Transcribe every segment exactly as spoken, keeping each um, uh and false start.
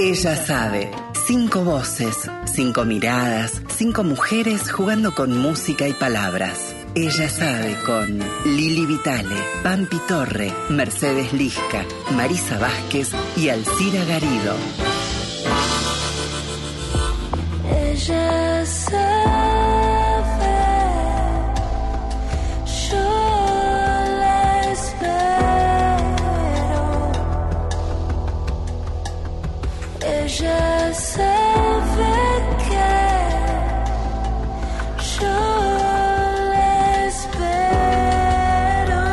Ella sabe. Cinco voces, cinco miradas, cinco mujeres jugando con música y palabras. Ella sabe con Lili Vitale, Pampi Torre, Mercedes Lisca, Marisa Vázquez y Alcira Garido. Ella sabe. Ella sabe que yo la espero.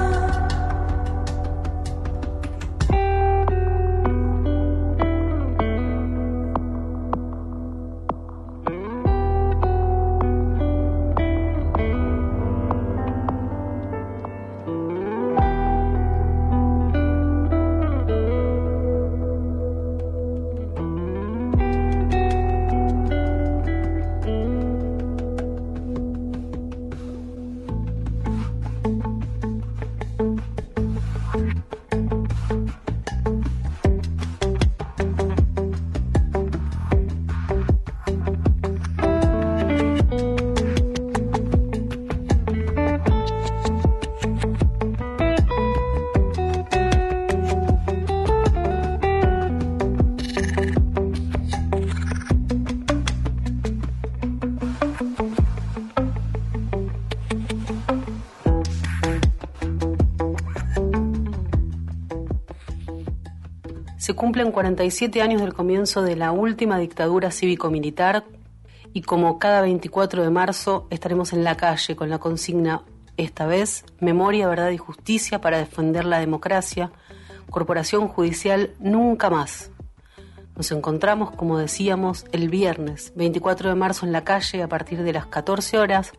Se cumplen cuarenta y siete años del comienzo de la última dictadura cívico-militar y como cada veinticuatro de marzo estaremos en la calle con la consigna, esta vez, Memoria, Verdad y Justicia para defender la democracia, Corporación Judicial Nunca Más. Nos encontramos, como decíamos, el viernes veinticuatro de marzo en la calle a partir de las catorce horas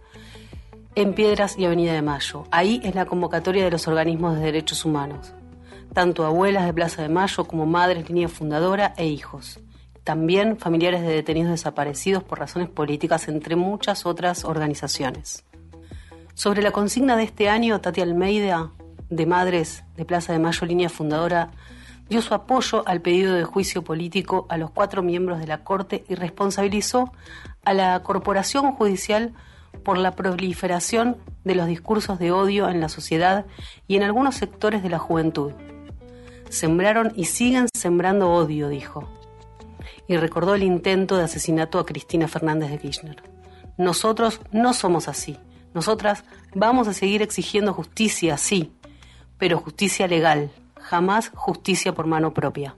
en Piedras y Avenida de Mayo. Ahí es la convocatoria de los organismos de derechos humanos. Tanto abuelas de Plaza de Mayo como madres, línea fundadora e hijos. También familiares de detenidos desaparecidos por razones políticas, entre muchas otras organizaciones. Sobre la consigna de este año, Tati Almeida, de Madres de Plaza de Mayo, línea fundadora, dio su apoyo al pedido de juicio político a los cuatro miembros de la Corte y responsabilizó a la Corporación Judicial por la proliferación de los discursos de odio en la sociedad y en algunos sectores de la juventud. Sembraron y siguen sembrando odio, dijo. Y recordó el intento de asesinato a Cristina Fernández de Kirchner. Nosotros no somos así. Nosotras vamos a seguir exigiendo justicia, sí, pero justicia legal, jamás justicia por mano propia.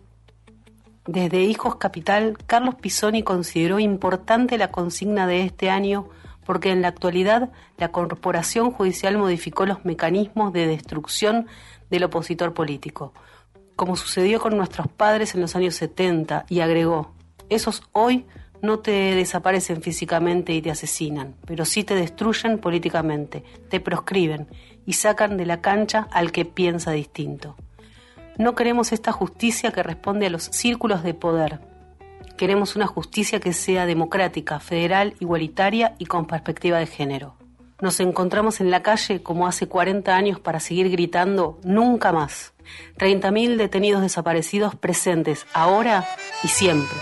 Desde Hijos Capital, Carlos Pisoni consideró importante la consigna de este año porque en la actualidad la Corporación Judicial modificó los mecanismos de destrucción del opositor político, como sucedió con nuestros padres en los años setenta, y agregó, esos hoy no te desaparecen físicamente y te asesinan, pero sí te destruyen políticamente, te proscriben y sacan de la cancha al que piensa distinto. No queremos esta justicia que responde a los círculos de poder. Queremos una justicia que sea democrática, federal, igualitaria y con perspectiva de género. Nos encontramos en la calle como hace cuarenta años para seguir gritando nunca más. treinta mil detenidos desaparecidos presentes ahora y siempre.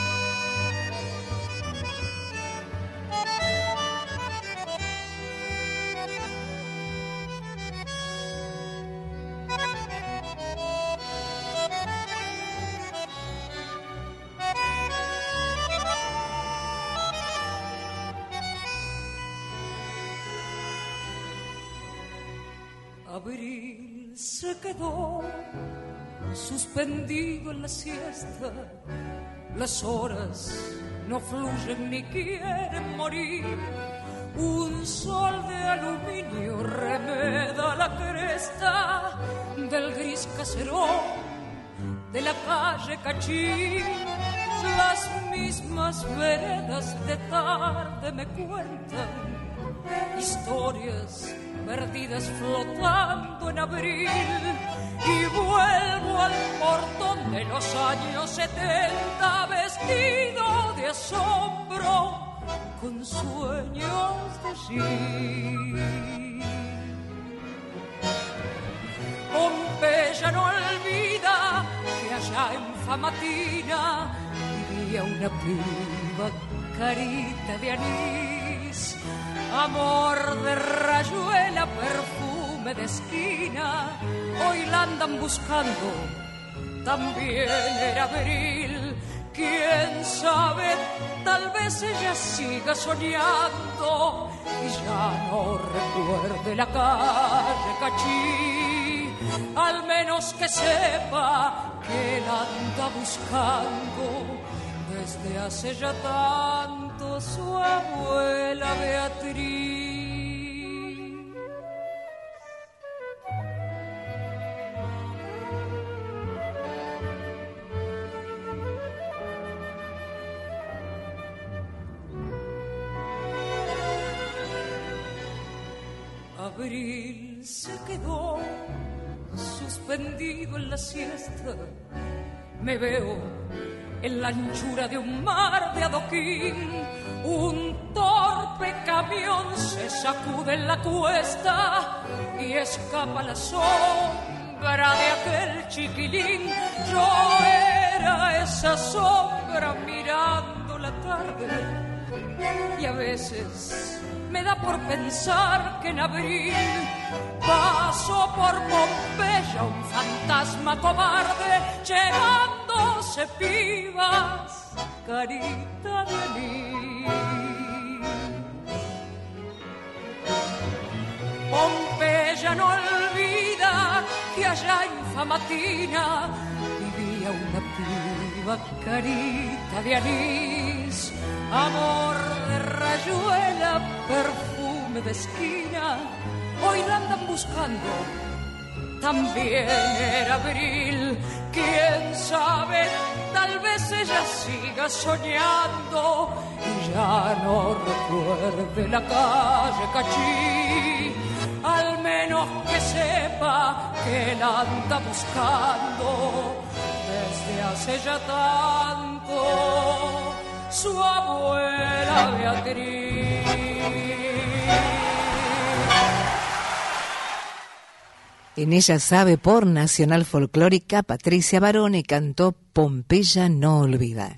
Abril se quedó suspendido en la siesta, las horas no fluyen ni quieren morir, un sol de aluminio remeda la cresta del gris caserón de la calle Cachín, las mismas veredas de tarde me cuentan historias perdidas flotando en abril, y vuelvo al portón de los años setenta vestido de asombro con sueños de sí. Pompeya no olvida que allá en Famatina vivía una piba carita de anís, amor de rayuela, perfume de esquina. Hoy la andan buscando, también era abril. Quién sabe, tal vez ella siga soñando y ya no recuerde la calle Cachí. Al menos que sepa que la anda buscando desde hace ya tanto su abuela Beatriz. Abril se quedó suspendido en la siesta. Me veo en la anchura de un mar de adoquín. Un torpe camión se sacude en la cuesta y escapa la sombra de aquel chiquilín. Yo era esa sombra mirando la tarde y a veces me da por pensar que en abril pasó por Pompeya un fantasma cobarde llevándose pibas, carita de anís. Pompeya no olvida que allá en Famatina vivía una piba, carita de anís, amor de rayuela, perfume de esquina. Hoy la andan buscando, también era abril. Quién sabe, tal vez ella siga soñando y ya no recuerde la calle Cachí. Al menos que sepa que la anda buscando desde hace ya tanto su abuela Beatriz. En Ella Sabe, por Nacional Folclórica, Patricia Barone cantó Pompeya no olvida.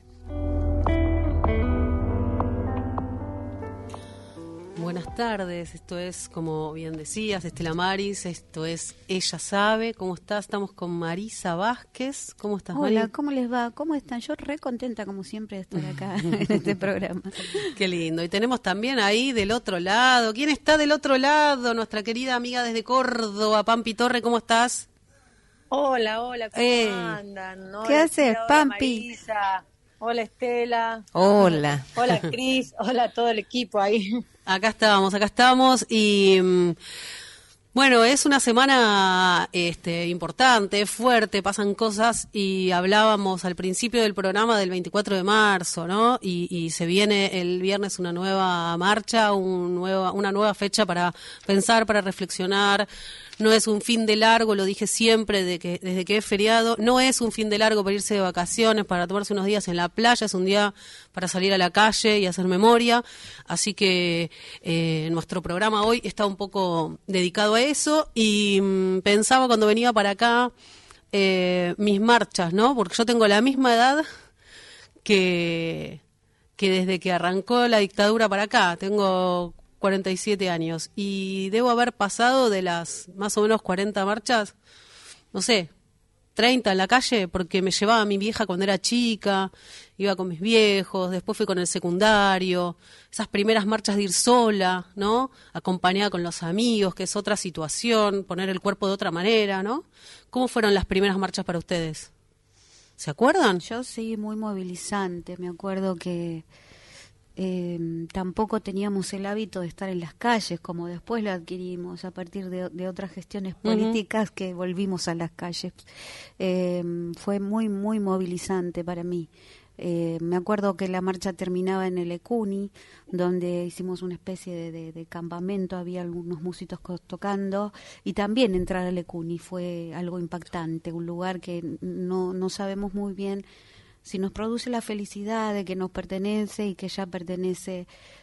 Buenas tardes, esto es, como bien decías, Estela Maris, esto es Ella Sabe. ¿Cómo estás? Estamos con Marisa Vázquez. ¿Cómo estás, Marisa? Hola, ¿cómo les va? ¿Cómo están? Yo re contenta, como siempre, de estar acá en este programa. Qué lindo. Y tenemos también ahí del otro lado. ¿Quién está del otro lado? Nuestra querida amiga desde Córdoba, Pampi Torre. ¿Cómo estás? Hola, hola, ¿cómo Hey. andan? Hola, ¿Qué haces, Estela, hola, Pampi? Marisa. Hola, Estela. Hola. Hola, Cris. Hola a todo el equipo ahí. Acá estamos, acá estamos y mm, bueno, es una semana este, importante, fuerte, pasan cosas y hablábamos al principio del programa del veinticuatro de marzo, ¿no? Y, y se viene el viernes una nueva marcha, un nueva, una nueva fecha para pensar, para reflexionar. No es un fin de largo, lo dije siempre de que, desde que es feriado, no es un fin de largo para irse de vacaciones, para tomarse unos días en la playa, es un día para salir a la calle y hacer memoria. Así que eh, nuestro programa hoy está un poco dedicado a eso y mmm, pensaba cuando venía para acá eh, mis marchas, ¿no? Porque yo tengo la misma edad que, que desde que arrancó la dictadura para acá, tengo cuarenta y siete años y debo haber pasado de las más o menos cuarenta marchas, no sé, treinta en la calle, porque me llevaba a mi vieja cuando era chica, iba con mis viejos, después fui con el secundario, esas primeras marchas de ir sola, ¿no? Acompañada con los amigos, que es otra situación, poner el cuerpo de otra manera, ¿no? ¿Cómo fueron las primeras marchas para ustedes? ¿Se acuerdan? Yo sí, muy movilizante. Me acuerdo que eh, tampoco teníamos el hábito de estar en las calles, como después lo adquirimos a partir de, de otras gestiones políticas uh-huh. que volvimos a las calles. Eh, fue muy, muy movilizante para mí. Eh, me acuerdo que la marcha terminaba en el Ecuni, donde hicimos una especie de, de, de campamento, había algunos músicos tocando, y también entrar al Ecuni fue algo impactante, un lugar que no, no sabemos muy bien si nos produce la felicidad de que nos pertenece y que ya pertenece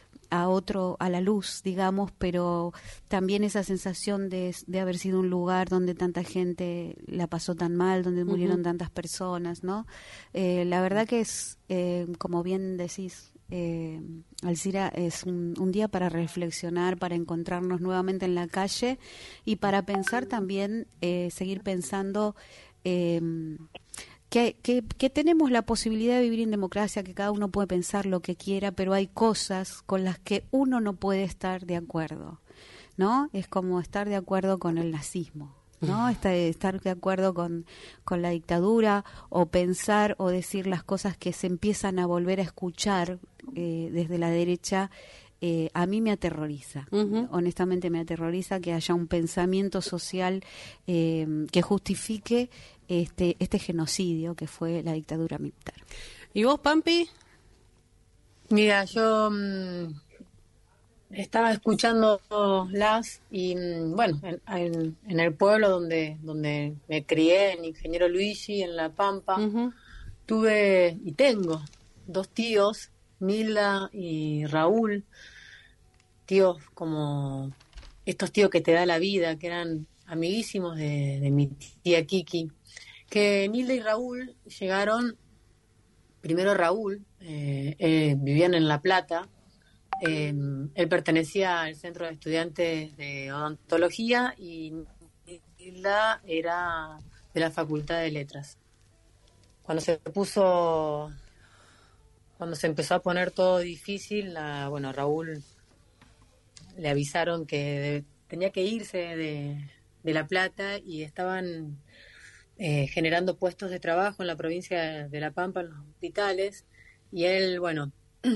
a otro, a la luz, digamos, pero también esa sensación de, de haber sido un lugar donde tanta gente la pasó tan mal, donde murieron uh-huh. tantas personas, ¿no? Eh, la verdad que es, eh, como bien decís, eh, Alcira, es un, un día para reflexionar, para encontrarnos nuevamente en la calle y para pensar también, eh, seguir pensando eh, Que, que, que tenemos la posibilidad de vivir en democracia, que cada uno puede pensar lo que quiera, pero hay cosas con las que uno no puede estar de acuerdo, ¿no? Es como estar de acuerdo con el nazismo, ¿no? Estar, estar de acuerdo con, con la dictadura, o pensar o decir las cosas que se empiezan a volver a escuchar eh, desde la derecha. Eh, a mí me aterroriza, uh-huh. honestamente me aterroriza que haya un pensamiento social eh, que justifique este este genocidio que fue la dictadura militar. ¿Y vos, Pampi? Mira, yo mmm, estaba escuchando las y mmm, bueno, en, en, en el pueblo donde donde me crié, en Ingeniero Luigi, en La Pampa, uh-huh. tuve y tengo dos tíos, Nilda y Raúl, tíos como estos tíos que te da la vida, que eran amiguísimos de, de mi tía Kiki, que Nilda y Raúl llegaron, primero Raúl, eh, eh, vivían en La Plata, eh, él pertenecía al Centro de Estudiantes de Odontología y Nilda era de la Facultad de Letras. Cuando se puso... Cuando se empezó a poner todo difícil, la, bueno, Raúl le avisaron que de, tenía que irse de, de La Plata y estaban eh, generando puestos de trabajo en la provincia de La Pampa, en los hospitales, y él, bueno,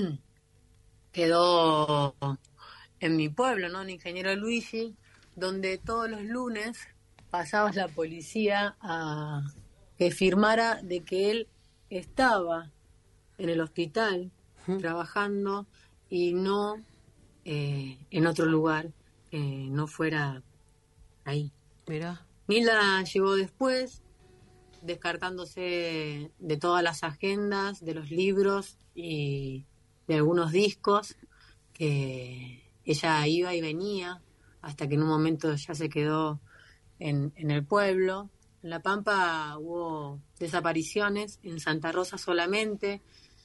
quedó en mi pueblo, ¿no? En Ingeniero Luigi, donde todos los lunes pasaba la policía a que firmara de que él estaba en el hospital, uh-huh. trabajando, y no eh, en otro lugar, que eh, no fuera ahí. Mirá. Nilda llegó después, descartándose de todas las agendas, de los libros y de algunos discos, que ella iba y venía, hasta que en un momento ya se quedó en, en el pueblo. En La Pampa hubo desapariciones, en Santa Rosa solamente.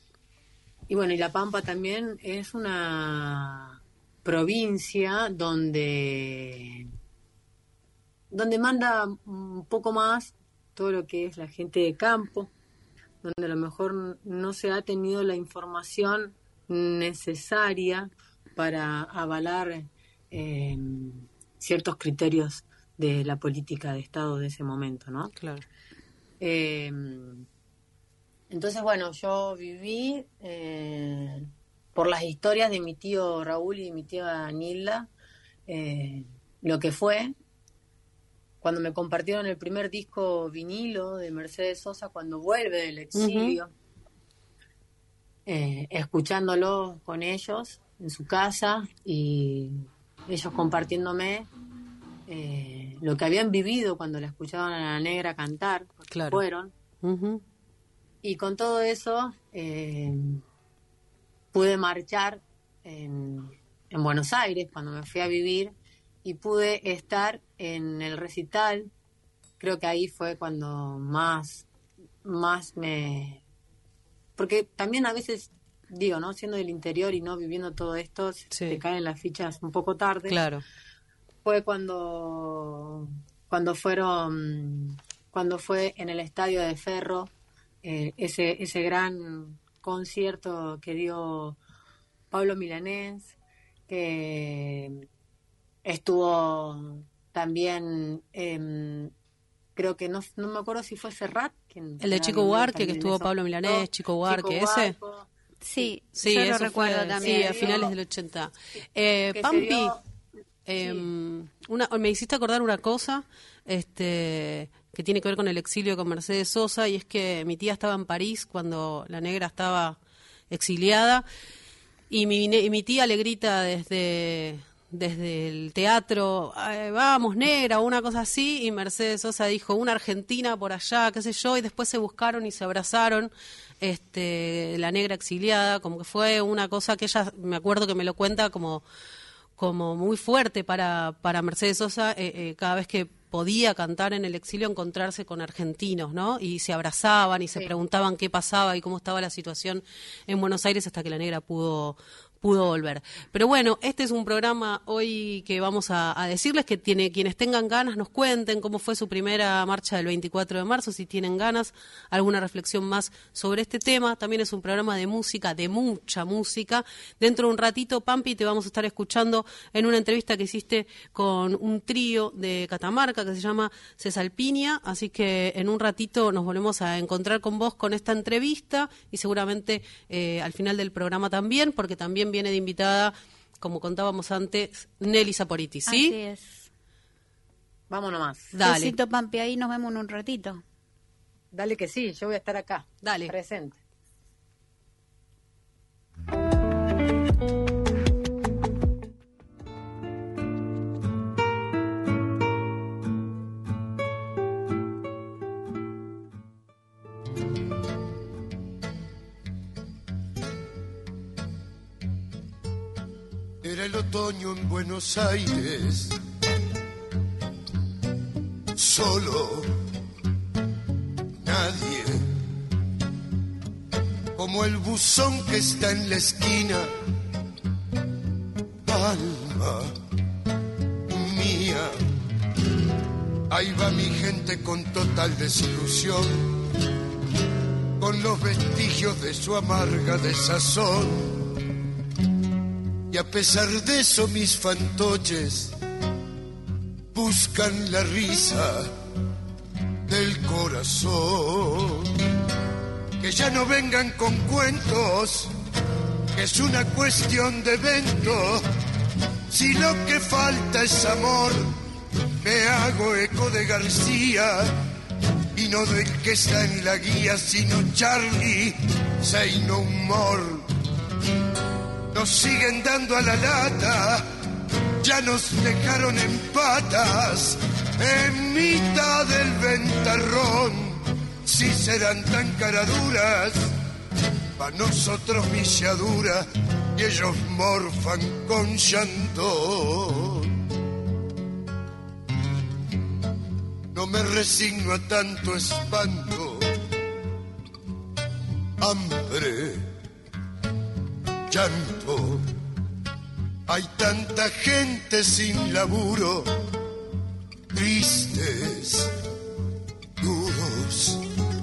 Y bueno, y La Pampa también es una provincia donde, donde manda un poco más todo lo que es la gente de campo, donde a lo mejor no se ha tenido la información necesaria para avalar eh, ciertos criterios de la política de Estado de ese momento, ¿no? Claro. Eh, Entonces, bueno, yo viví eh, por las historias de mi tío Raúl y mi tía Nilda, eh, lo que fue cuando me compartieron el primer disco vinilo de Mercedes Sosa cuando vuelve del exilio, uh-huh. eh, escuchándolo con ellos en su casa y ellos compartiéndome eh, lo que habían vivido cuando la escuchaban a la negra cantar, porque claro. fueron. Uh-huh. Y con todo eso eh, pude marchar en, en Buenos Aires cuando me fui a vivir y pude estar en el recital. Creo que ahí fue cuando más, más me... Porque también a veces, digo, ¿no? Siendo del interior y no viviendo todo esto, sí. te caen las fichas un poco tarde. Claro. Fue cuando, cuando fueron, cuando fue en el Estadio de Ferro, Eh, ese ese gran concierto que dio Pablo Milanés, que estuvo también, eh, creo que no no me acuerdo si fue Serrat. Quien el de Chico Huarque, que estuvo Pablo Milanés, Chico Huarque, ese. Sí, sí, yo eso lo recuerdo fue, también. Sí, a finales del ochenta. Eh, Pampi, dio, eh, sí. una, me hiciste acordar una cosa, este... que tiene que ver con el exilio con Mercedes Sosa, y es que mi tía estaba en París cuando la negra estaba exiliada, y mi, y mi tía le grita desde, desde el teatro, eh, vamos, negra, o una cosa así, y Mercedes Sosa dijo, una argentina por allá, qué sé yo, y después se buscaron y se abrazaron, este, la negra exiliada, como que fue una cosa que ella, me acuerdo que me lo cuenta como, como muy fuerte para, para Mercedes Sosa, eh, eh, cada vez que podía cantar en el exilio, encontrarse con argentinos, ¿no? Y se abrazaban y se Sí. preguntaban qué pasaba y cómo estaba la situación en Buenos Aires hasta que la negra pudo pudo volver. Pero bueno, este es un programa hoy que vamos a, a decirles que tiene quienes tengan ganas nos cuenten cómo fue su primera marcha del veinticuatro de marzo, si tienen ganas, alguna reflexión más sobre este tema. También es un programa de música, de mucha música. Dentro de un ratito, Pampi, te vamos a estar escuchando en una entrevista que hiciste con un trío de Catamarca que se llama Cesalpinia, así que en un ratito nos volvemos a encontrar con vos con esta entrevista y seguramente eh, al final del programa también, porque también viene de invitada, como contábamos antes, Nelly Saporiti, ¿sí? Así es. Vamos nomás. Dale. Besito, Pampi, ahí nos vemos en un ratito. Dale que sí, yo voy a estar acá. Dale. Presente. Era el otoño en Buenos Aires, solo, nadie, como el buzón que está en la esquina, alma mía, ahí va mi gente con total desilusión, con los vestigios de su amarga desazón. Y a pesar de eso mis fantoches buscan la risa del corazón. Que ya no vengan con cuentos, que es una cuestión de evento. Si lo que falta es amor, me hago eco de García y no del que está en la guía, sino Charlie, say no more. Nos siguen dando a la lata, ya nos dejaron en patas, en mitad del ventarrón. Si serán tan caraduras, pa' nosotros milladura, y ellos morfan con llanto. No me resigno a tanto espanto, hambre, llanto. Hay tanta gente sin laburo, tristes, duros.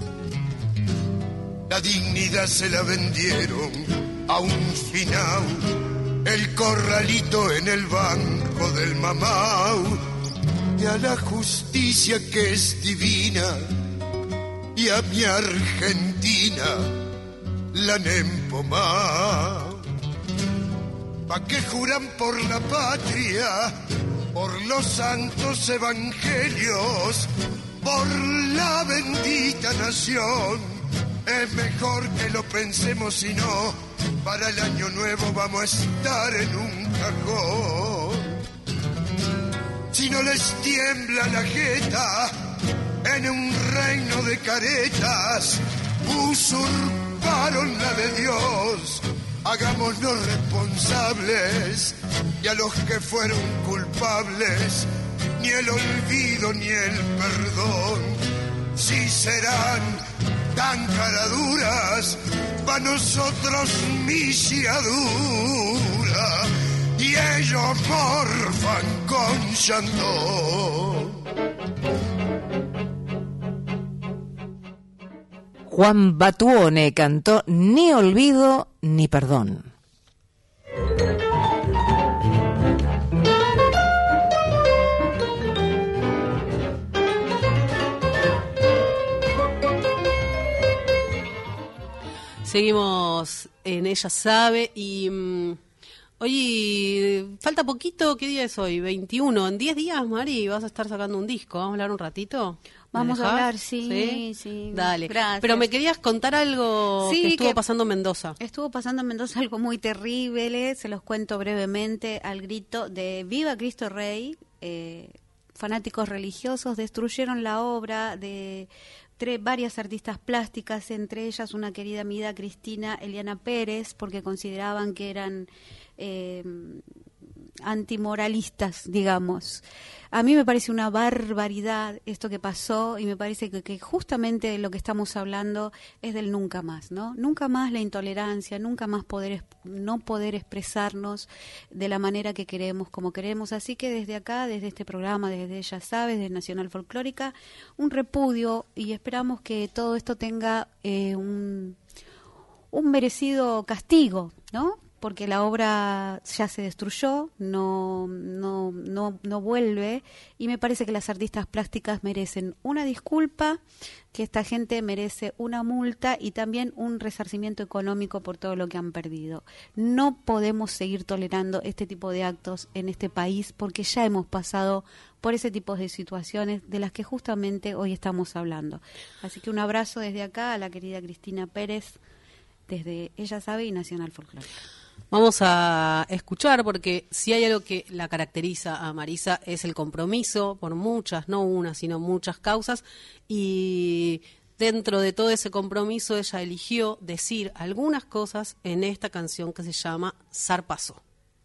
La dignidad se la vendieron a un finao, el corralito en el banco del Mamau, y a la justicia que es divina, y a mi Argentina la han empomado. ¿Pa' qué juran por la patria, por los santos evangelios, por la bendita nación? Es mejor que lo pensemos, si no, para el año nuevo vamos a estar en un cajón. Si no les tiembla la jeta en un reino de caretas, usurparon la de Dios. Hagámonos responsables, y a los que fueron culpables ni el olvido ni el perdón. Si serán tan caraduras, pa' nosotros milladura, y ellos morfan con llanto. Juan Batuone cantó Ni olvido ni perdón. Seguimos en Ella Sabe y mmm, hoy falta poquito. ¿Qué día es hoy? veintiuno. En diez días, Mari, vas a estar sacando un disco. ¿Vamos a hablar un ratito? Vamos dejás? a hablar, sí, sí, sí. Dale. Gracias. Pero me querías contar algo Sí, que estuvo que pasando en Mendoza. Estuvo pasando en Mendoza algo muy terrible, se los cuento brevemente, al grito de ¡Viva Cristo Rey! Eh, fanáticos religiosos destruyeron la obra de tres, varias artistas plásticas, entre ellas una querida amiga Cristina Eliana Pérez, porque consideraban que eran eh, antimoralistas, digamos. A mí me parece una barbaridad esto que pasó y me parece que, que justamente lo que estamos hablando es del nunca más, ¿no? Nunca más la intolerancia, nunca más poder no poder expresarnos de la manera que queremos, como queremos. Así que desde acá, desde este programa, desde Ya Sabes, de Nacional Folclórica, un repudio y esperamos que todo esto tenga eh, un, un merecido castigo, ¿no? Porque la obra ya se destruyó, no, no, no, no vuelve, y me parece que las artistas plásticas merecen una disculpa, que esta gente merece una multa y también un resarcimiento económico por todo lo que han perdido. No podemos seguir tolerando este tipo de actos en este país porque ya hemos pasado por ese tipo de situaciones de las que justamente hoy estamos hablando. Así que un abrazo desde acá a la querida Cristina Pérez, desde Ella Sabe y Nacional Folclórica. Vamos a escuchar, porque si hay algo que la caracteriza a Marisa es el compromiso por muchas, no una, sino muchas causas, y dentro de todo ese compromiso ella eligió decir algunas cosas en esta canción que se llama Zarpazo.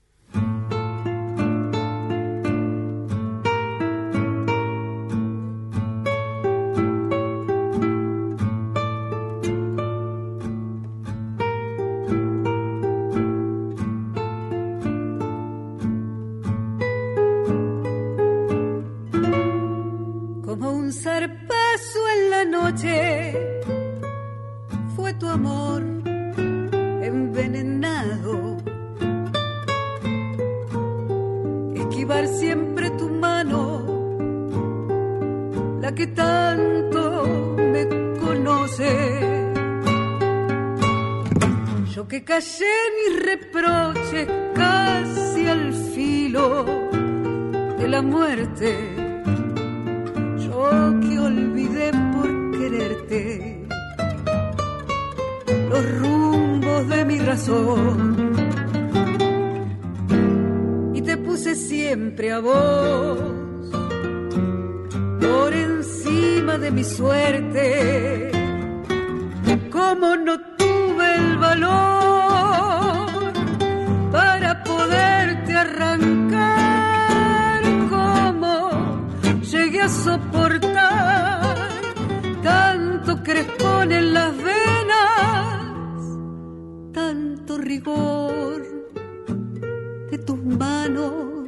Zarpazo en la noche fue tu amor envenenado, esquivar siempre tu mano, la que tanto me conoce. Yo que callé mis reproches casi al filo de la muerte, que olvidé por quererte los rumbos de mi razón y te puse siempre a vos por encima de mi suerte. Como no tuve el valor para poderte arrancar, como llegué a soportar tanto crespón en las venas, tanto rigor de tus manos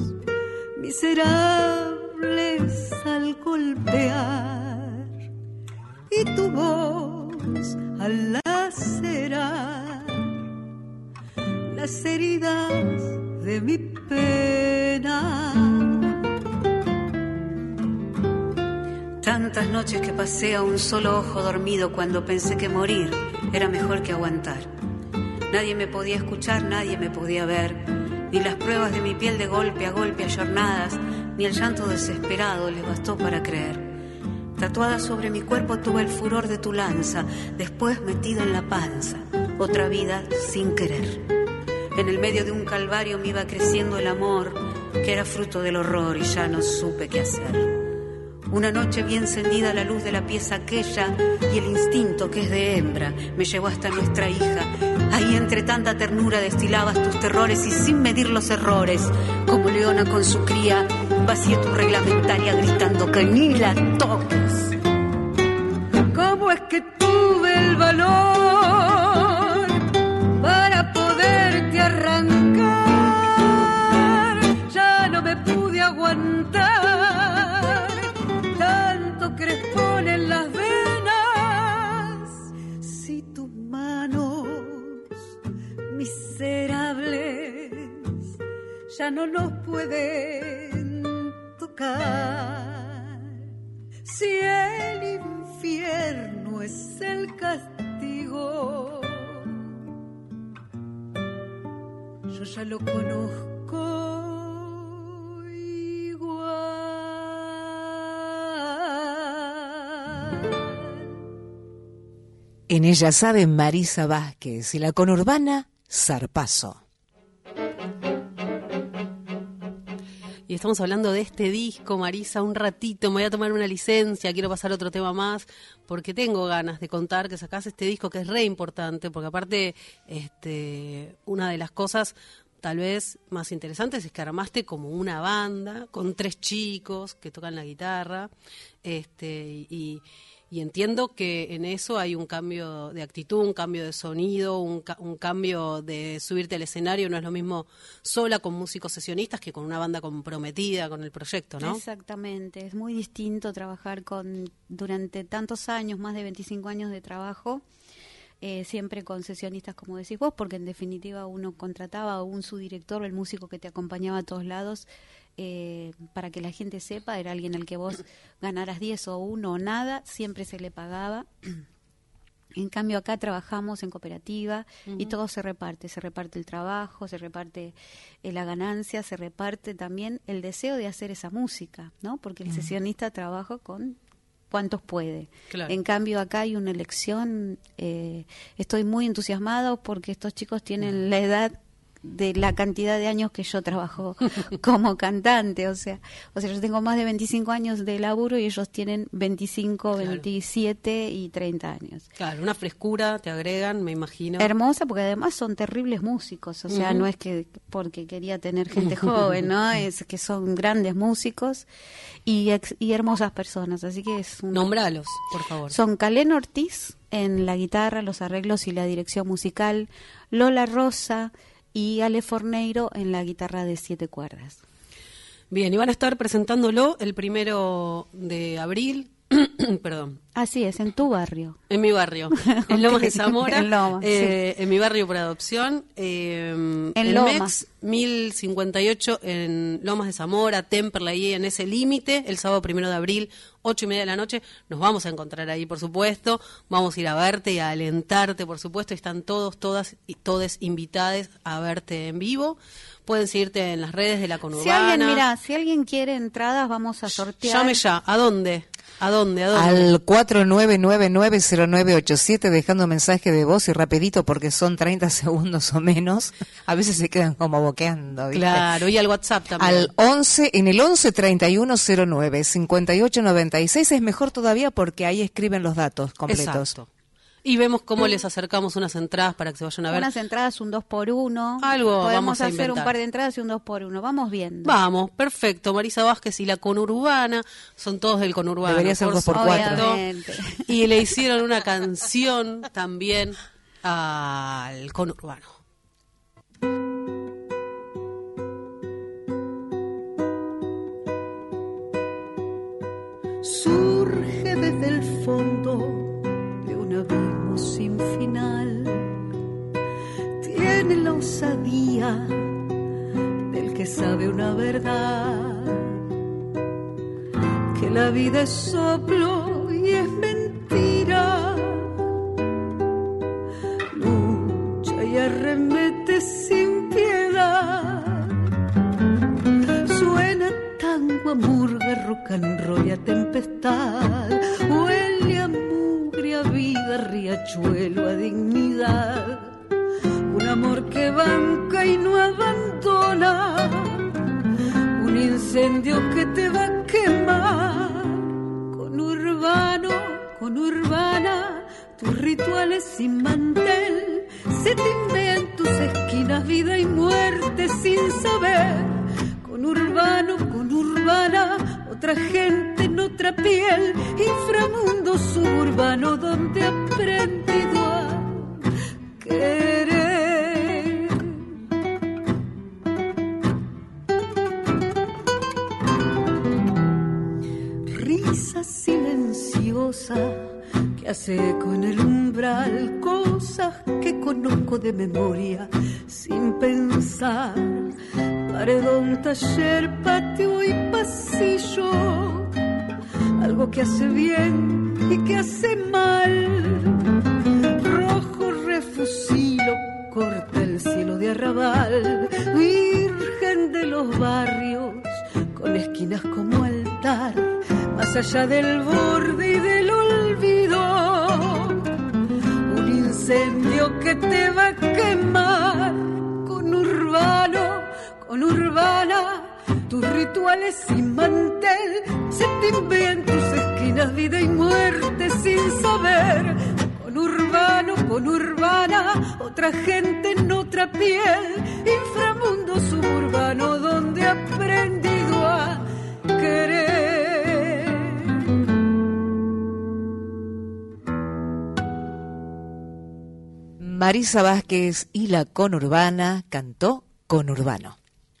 miserables al golpear y tu voz al lacerar las heridas de mi pena. Tantas noches que pasé a un solo ojo dormido cuando pensé que morir era mejor que aguantar. Nadie me podía escuchar, nadie me podía ver, ni las pruebas de mi piel de golpe a golpe ayornadas, ni el llanto desesperado les bastó para creer. Tatuada sobre mi cuerpo tuve el furor de tu lanza, después metido en la panza, otra vida sin querer. En el medio de un calvario me iba creciendo el amor, que era fruto del horror y ya no supe qué hacer. Una noche vi encendida la luz de la pieza aquella y el instinto que es de hembra me llevó hasta nuestra hija. Ahí entre tanta ternura destilabas tus terrores y sin medir los errores, como leona con su cría, vacié tu reglamentaria gritando que ni la toques. ¿Cómo es que tuve el valor para poderte arrancar? Ya no me pude aguantar. Crespón en las venas, si tus manos miserables ya no nos pueden tocar, si el infierno es el castigo, yo ya lo conozco. Igual. 啊。 En ella sabe Marisa Vázquez y la conurbana Zarpazo. Y estamos hablando de este disco, Marisa, un ratito, me voy a tomar una licencia, quiero pasar a otro tema más, porque tengo ganas de contar que sacás este disco que es re importante, porque aparte, este, una de las cosas tal vez más interesantes es que armaste como una banda con tres chicos que tocan la guitarra, este, y, y entiendo que en eso hay un cambio de actitud, un cambio de sonido, un, ca- un cambio de subirte al escenario. No es lo mismo sola con músicos sesionistas que con una banda comprometida con el proyecto, ¿no? Exactamente, es muy distinto trabajar con durante tantos años, más de veinticinco años de trabajo, eh, siempre con sesionistas, como decís vos, porque en definitiva uno contrataba a un subdirector, el músico que te acompañaba a todos lados, eh, para que la gente sepa, era alguien al que vos ganaras diez o uno o nada, siempre se le pagaba. En cambio acá trabajamos en cooperativa uh-huh. y todo se reparte, se reparte el trabajo, se reparte eh, la ganancia, se reparte también el deseo de hacer esa música, ¿no? Porque el uh-huh. sesionista trabaja con cuántos puede. Claro. En cambio acá hay una elección, eh, estoy muy entusiasmado porque estos chicos tienen uh-huh. la edad de la cantidad de años que yo trabajo como cantante, o sea, o sea, yo tengo más de veinticinco años de laburo y ellos tienen veinticinco, claro. veintisiete y treinta años. Claro, una frescura te agregan, me imagino. Hermosa, porque además son terribles músicos, o sea, uh-huh. no es que porque quería tener gente joven, ¿no? Es que son grandes músicos y, ex, y hermosas personas, así que es un... Nómbralos, por favor. Son Calén Ortiz en la guitarra, los arreglos y la dirección musical, Lola Rosa y Ale Forneiro en la guitarra de siete cuerdas. Bien, y van a estar presentándolo el primero de abril, perdón. Así es, en tu barrio. En mi barrio, en Lomas okay. de Zamora, en, Loma, eh, sí. en mi barrio por adopción, eh, en el Lomas. M E X mil cincuenta y ocho en Lomas de Zamora, Temperley, en ese límite, el sábado primero de abril, ocho y media de la noche, nos vamos a encontrar ahí, por supuesto, vamos a ir a verte y a alentarte, por supuesto, están todos, todas y todes invitadas a verte en vivo. Pueden seguirte en las redes de la conurbana. Si alguien, mira, si alguien quiere entradas, vamos a sortear. Llame ya, ¿a dónde? ¿A dónde? ¿A dónde? Al cuatro nueve nueve nueve cero nueve ocho siete, dejando mensaje de voz y rapidito porque son treinta segundos o menos. A veces se quedan como boqueando, ¿viste? Claro, y al WhatsApp también. Al once, en el once treinta y uno cero nueve cincuenta y ocho noventa y seis es mejor todavía porque ahí escriben los datos completos. Exacto. Y vemos cómo les acercamos unas entradas para que se vayan a ver. Unas entradas, un dos por uno. Algo Podemos vamos a hacer inventar. un par de entradas y un dos por uno. Vamos viendo. Vamos, perfecto. Marisa Vázquez y la conurbana, son todos del conurbano. Debería ser dos por cuatro. Y le hicieron una canción también al conurbano. Surge desde el fondo un abismo sin final, tiene la osadía del que sabe una verdad, que la vida es soplo y es mentira, lucha y arremete sin piedad, suena tango a murga, rock and roll y a tempestad, huele a a vida, riachuelo, a dignidad, un amor que banca y no abandona, un incendio que te va a quemar, con urbano, con urbana, tus rituales sin mantel, se timbea en tus esquinas vida y muerte sin saber, con urbano, con urbana, otra gente en otra piel, inframundo suburbano donde he aprendido a querer. Risa silenciosa que hace con el umbral cosas que conozco de memoria sin pensar. Paredón, taller, patio y pasillo, algo que hace bien y que hace mal. Rojo refusilo corta el cielo de arrabal, virgen de los barrios con esquinas como altar, más allá del borde y del olvido. fuego que te va a quemar. Con Urbano, con Urbana, tus rituales sin mantel se timbean en tus esquinas, vida y muerte sin saber. Con Urbano, con Urbana, otra gente en otra piel, inframundo suburbano donde he aprendido a querer. Marisa Vázquez y la conurbana cantó Conurbano.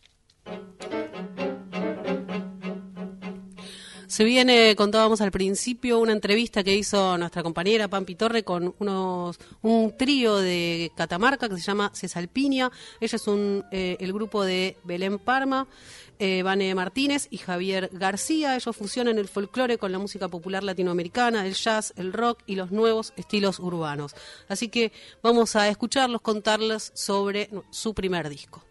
Se viene, contábamos al principio, una entrevista que hizo nuestra compañera Pampi Torre con unos un trío de Catamarca que se llama Cesalpinia. Ella es un eh, el grupo de Belén Parma, eh, Vane Martínez y Javier García. Ellos fusionan el folclore con la música popular latinoamericana, el jazz, el rock y los nuevos estilos urbanos. Así que vamos a escucharlos contarles sobre su primer disco.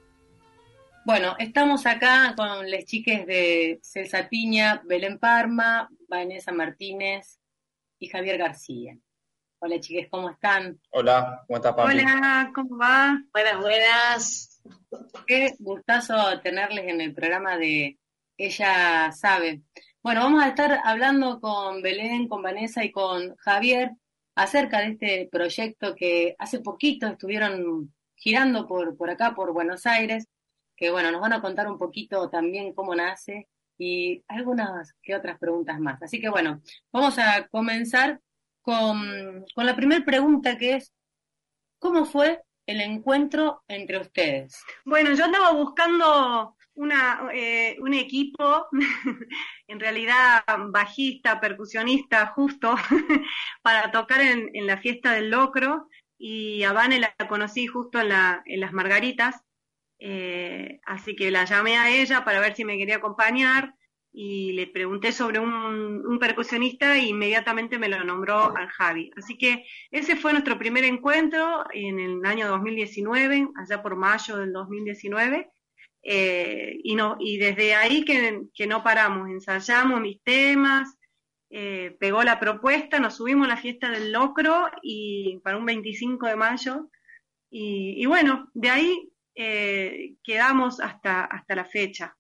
Bueno, estamos acá con las chiques de Cesalpinia, Belén Parma, Vanessa Martínez y Javier García. Hola chiques, ¿cómo están? Hola, ¿cómo estás, Pampi? Hola, ¿cómo va? Buenas, buenas. Qué gustazo tenerles en el programa de Ella Sabe. Bueno, vamos a estar hablando con Belén, con Vanessa y con Javier acerca de este proyecto que hace poquito estuvieron girando por, por acá, por Buenos Aires, que bueno, nos van a contar un poquito también cómo nace y algunas que otras preguntas más. Así que bueno, vamos a comenzar con, con la primera pregunta, que es, ¿cómo fue el encuentro entre ustedes? Bueno, yo andaba buscando una, eh, un equipo, en realidad bajista, percusionista, justo, para tocar en, en la fiesta del locro, y a Vane la conocí justo en, la, en las Margaritas. Eh, así que la llamé a ella para ver si me quería acompañar y le pregunté sobre un, un percusionista e inmediatamente me lo nombró al Javi. Así que ese fue nuestro primer encuentro en el año dos mil diecinueve, allá por mayo del dos mil diecinueve, eh, y, no, y desde ahí que, que no paramos, ensayamos mis temas, eh, pegó la propuesta, nos subimos a la fiesta del locro y para un veinticinco de mayo, y, y bueno, de ahí Eh, quedamos hasta, hasta la fecha.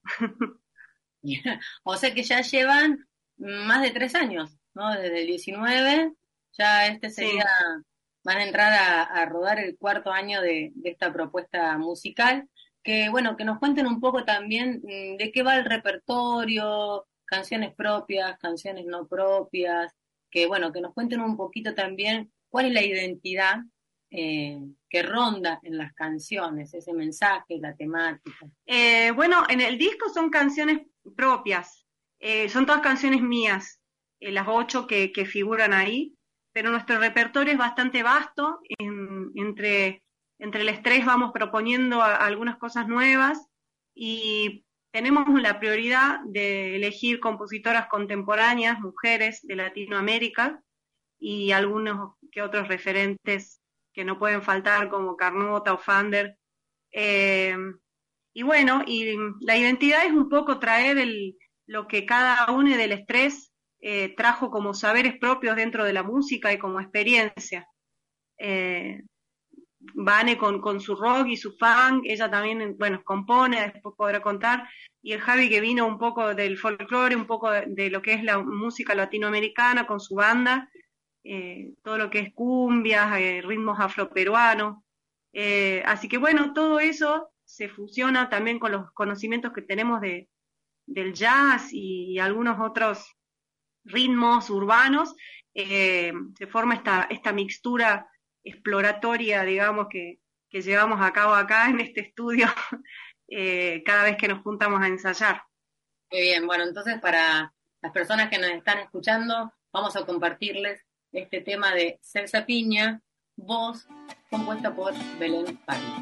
O sea que ya llevan más de tres años, ¿no? Desde el diecinueve, ya este sería, sí. Van a entrar a, a rodar el cuarto año de, de esta propuesta musical, que bueno, que nos cuenten un poco también de qué va el repertorio, canciones propias, canciones no propias, que bueno, que nos cuenten un poquito también cuál es la identidad Eh, que ronda en las canciones, ese mensaje, la temática. Eh, bueno, en el disco son canciones propias, eh, son todas canciones mías, eh, las ocho que, que figuran ahí, pero nuestro repertorio es bastante vasto, en, entre, entre los tres vamos proponiendo a, a algunas cosas nuevas y tenemos la prioridad de elegir compositoras contemporáneas, mujeres de Latinoamérica y algunos que otros referentes que no pueden faltar, como Carnota o Fander. Eh, y bueno, y la identidad es un poco traer el, lo que cada uno del estrés eh, trajo como saberes propios dentro de la música y como experiencia. Eh, Vane con, con su rock y su funk, ella también, bueno, compone, después podrá contar, y el Javi que vino un poco del folclore, un poco de, de lo que es la música latinoamericana con su banda, Eh, todo lo que es cumbias, eh, ritmos afroperuanos, eh, así que bueno, todo eso se fusiona también con los conocimientos que tenemos de, del jazz y, y algunos otros ritmos urbanos, eh, se forma esta, esta mixtura exploratoria, digamos, que, que llevamos a cabo acá en este estudio eh, cada vez que nos juntamos a ensayar. Muy bien, bueno, entonces para las personas que nos están escuchando, vamos a compartirles este tema de Cesalpinia, voz compuesta por Belén Parma.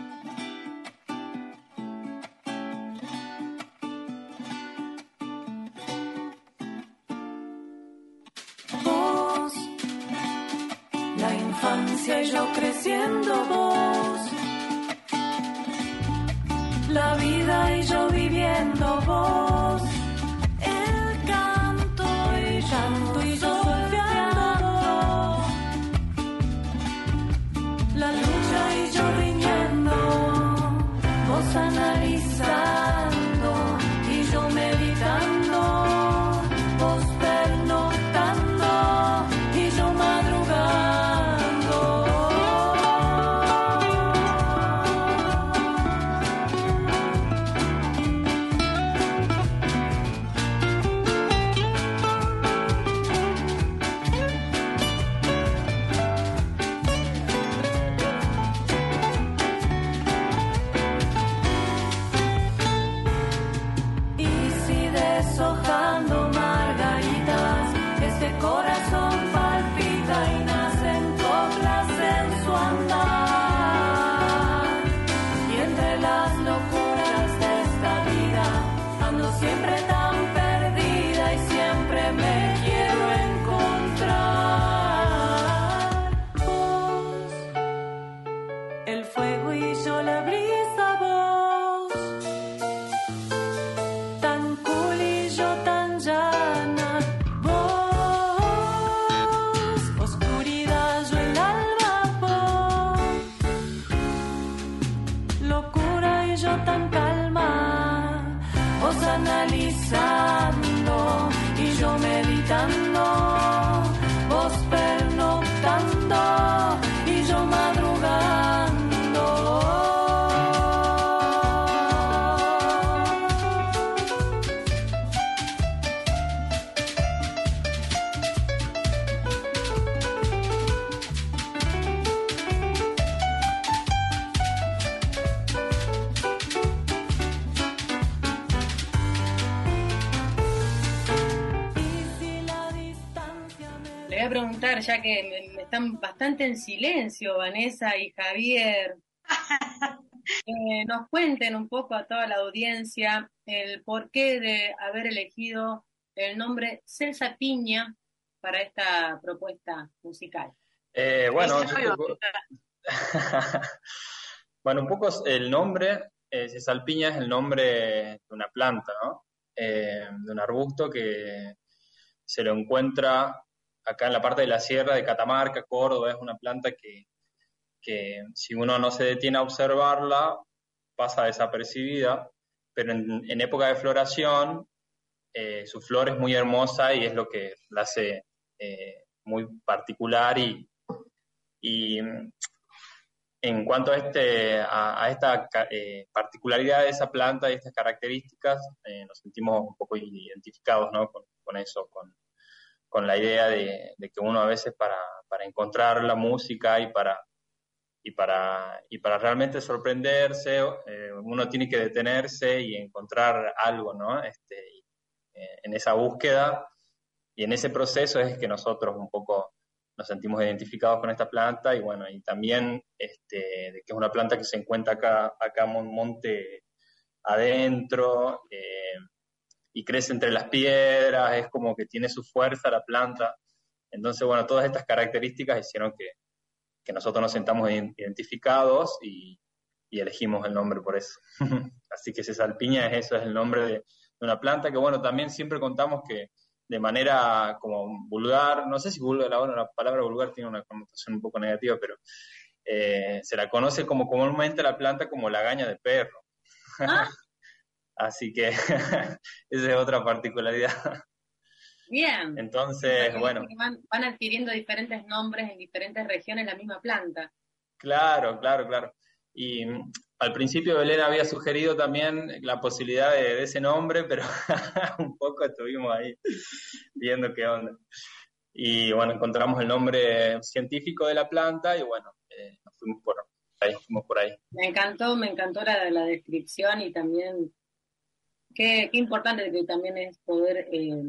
Vos, la infancia y yo creciendo, vos, la vida y yo viviendo, vos, el canto y canto y yo. La idealizando y yo meditando, vos pernoctando y yo madrugando. Le voy a preguntar, ya que me, me están bastante en silencio, Vanessa y Javier, que nos cuenten un poco a toda la audiencia el porqué de haber elegido el nombre Celsa Piña para esta propuesta musical. Eh, bueno, yo poco... bueno, un poco el nombre, eh, Cesalpiña es el nombre de una planta, ¿no? Eh, de un arbusto que se lo encuentra acá en la parte de la sierra de Catamarca, Córdoba. Es una planta que, que si uno no se detiene a observarla, pasa desapercibida, pero en, en época de floración, eh, su flor es muy hermosa y es lo que la hace eh, muy particular. Y, y en cuanto a, este, a, a esta eh, particularidad de esa planta y estas características, eh, nos sentimos un poco identificados, ¿no? con, con eso, con con la idea de, de que uno a veces para, para encontrar la música y para, y para, y para realmente sorprenderse, eh, uno tiene que detenerse y encontrar algo, ¿no? Este, eh, en esa búsqueda y en ese proceso es que nosotros un poco nos sentimos identificados con esta planta y bueno, y también este, de que es una planta que se encuentra acá, acá en un monte adentro, eh, y crece entre las piedras, es como que tiene su fuerza la planta. Entonces, bueno, todas estas características hicieron que, que nosotros nos sentamos identificados y, y elegimos el nombre por eso. Así que Cesalpiña es eso, es el nombre de, de una planta que, bueno, también siempre contamos que de manera como vulgar, no sé si vulgar, la, bueno, la palabra vulgar tiene una connotación un poco negativa, pero eh, se la conoce como comúnmente la planta como lagaña de perro. ¿Ah? Así que esa es otra particularidad. Bien. Entonces, bueno. Van, van adquiriendo diferentes nombres en diferentes regiones la misma planta. Claro, claro, claro. Y mm, al principio Belén había sugerido también la posibilidad de, de ese nombre, pero un poco estuvimos ahí viendo qué onda. Y bueno, encontramos el nombre científico de la planta y bueno, eh, nos fuimos por ahí, fuimos por ahí. Me encantó, me encantó la, la descripción y también Qué, qué importante que también es poder eh,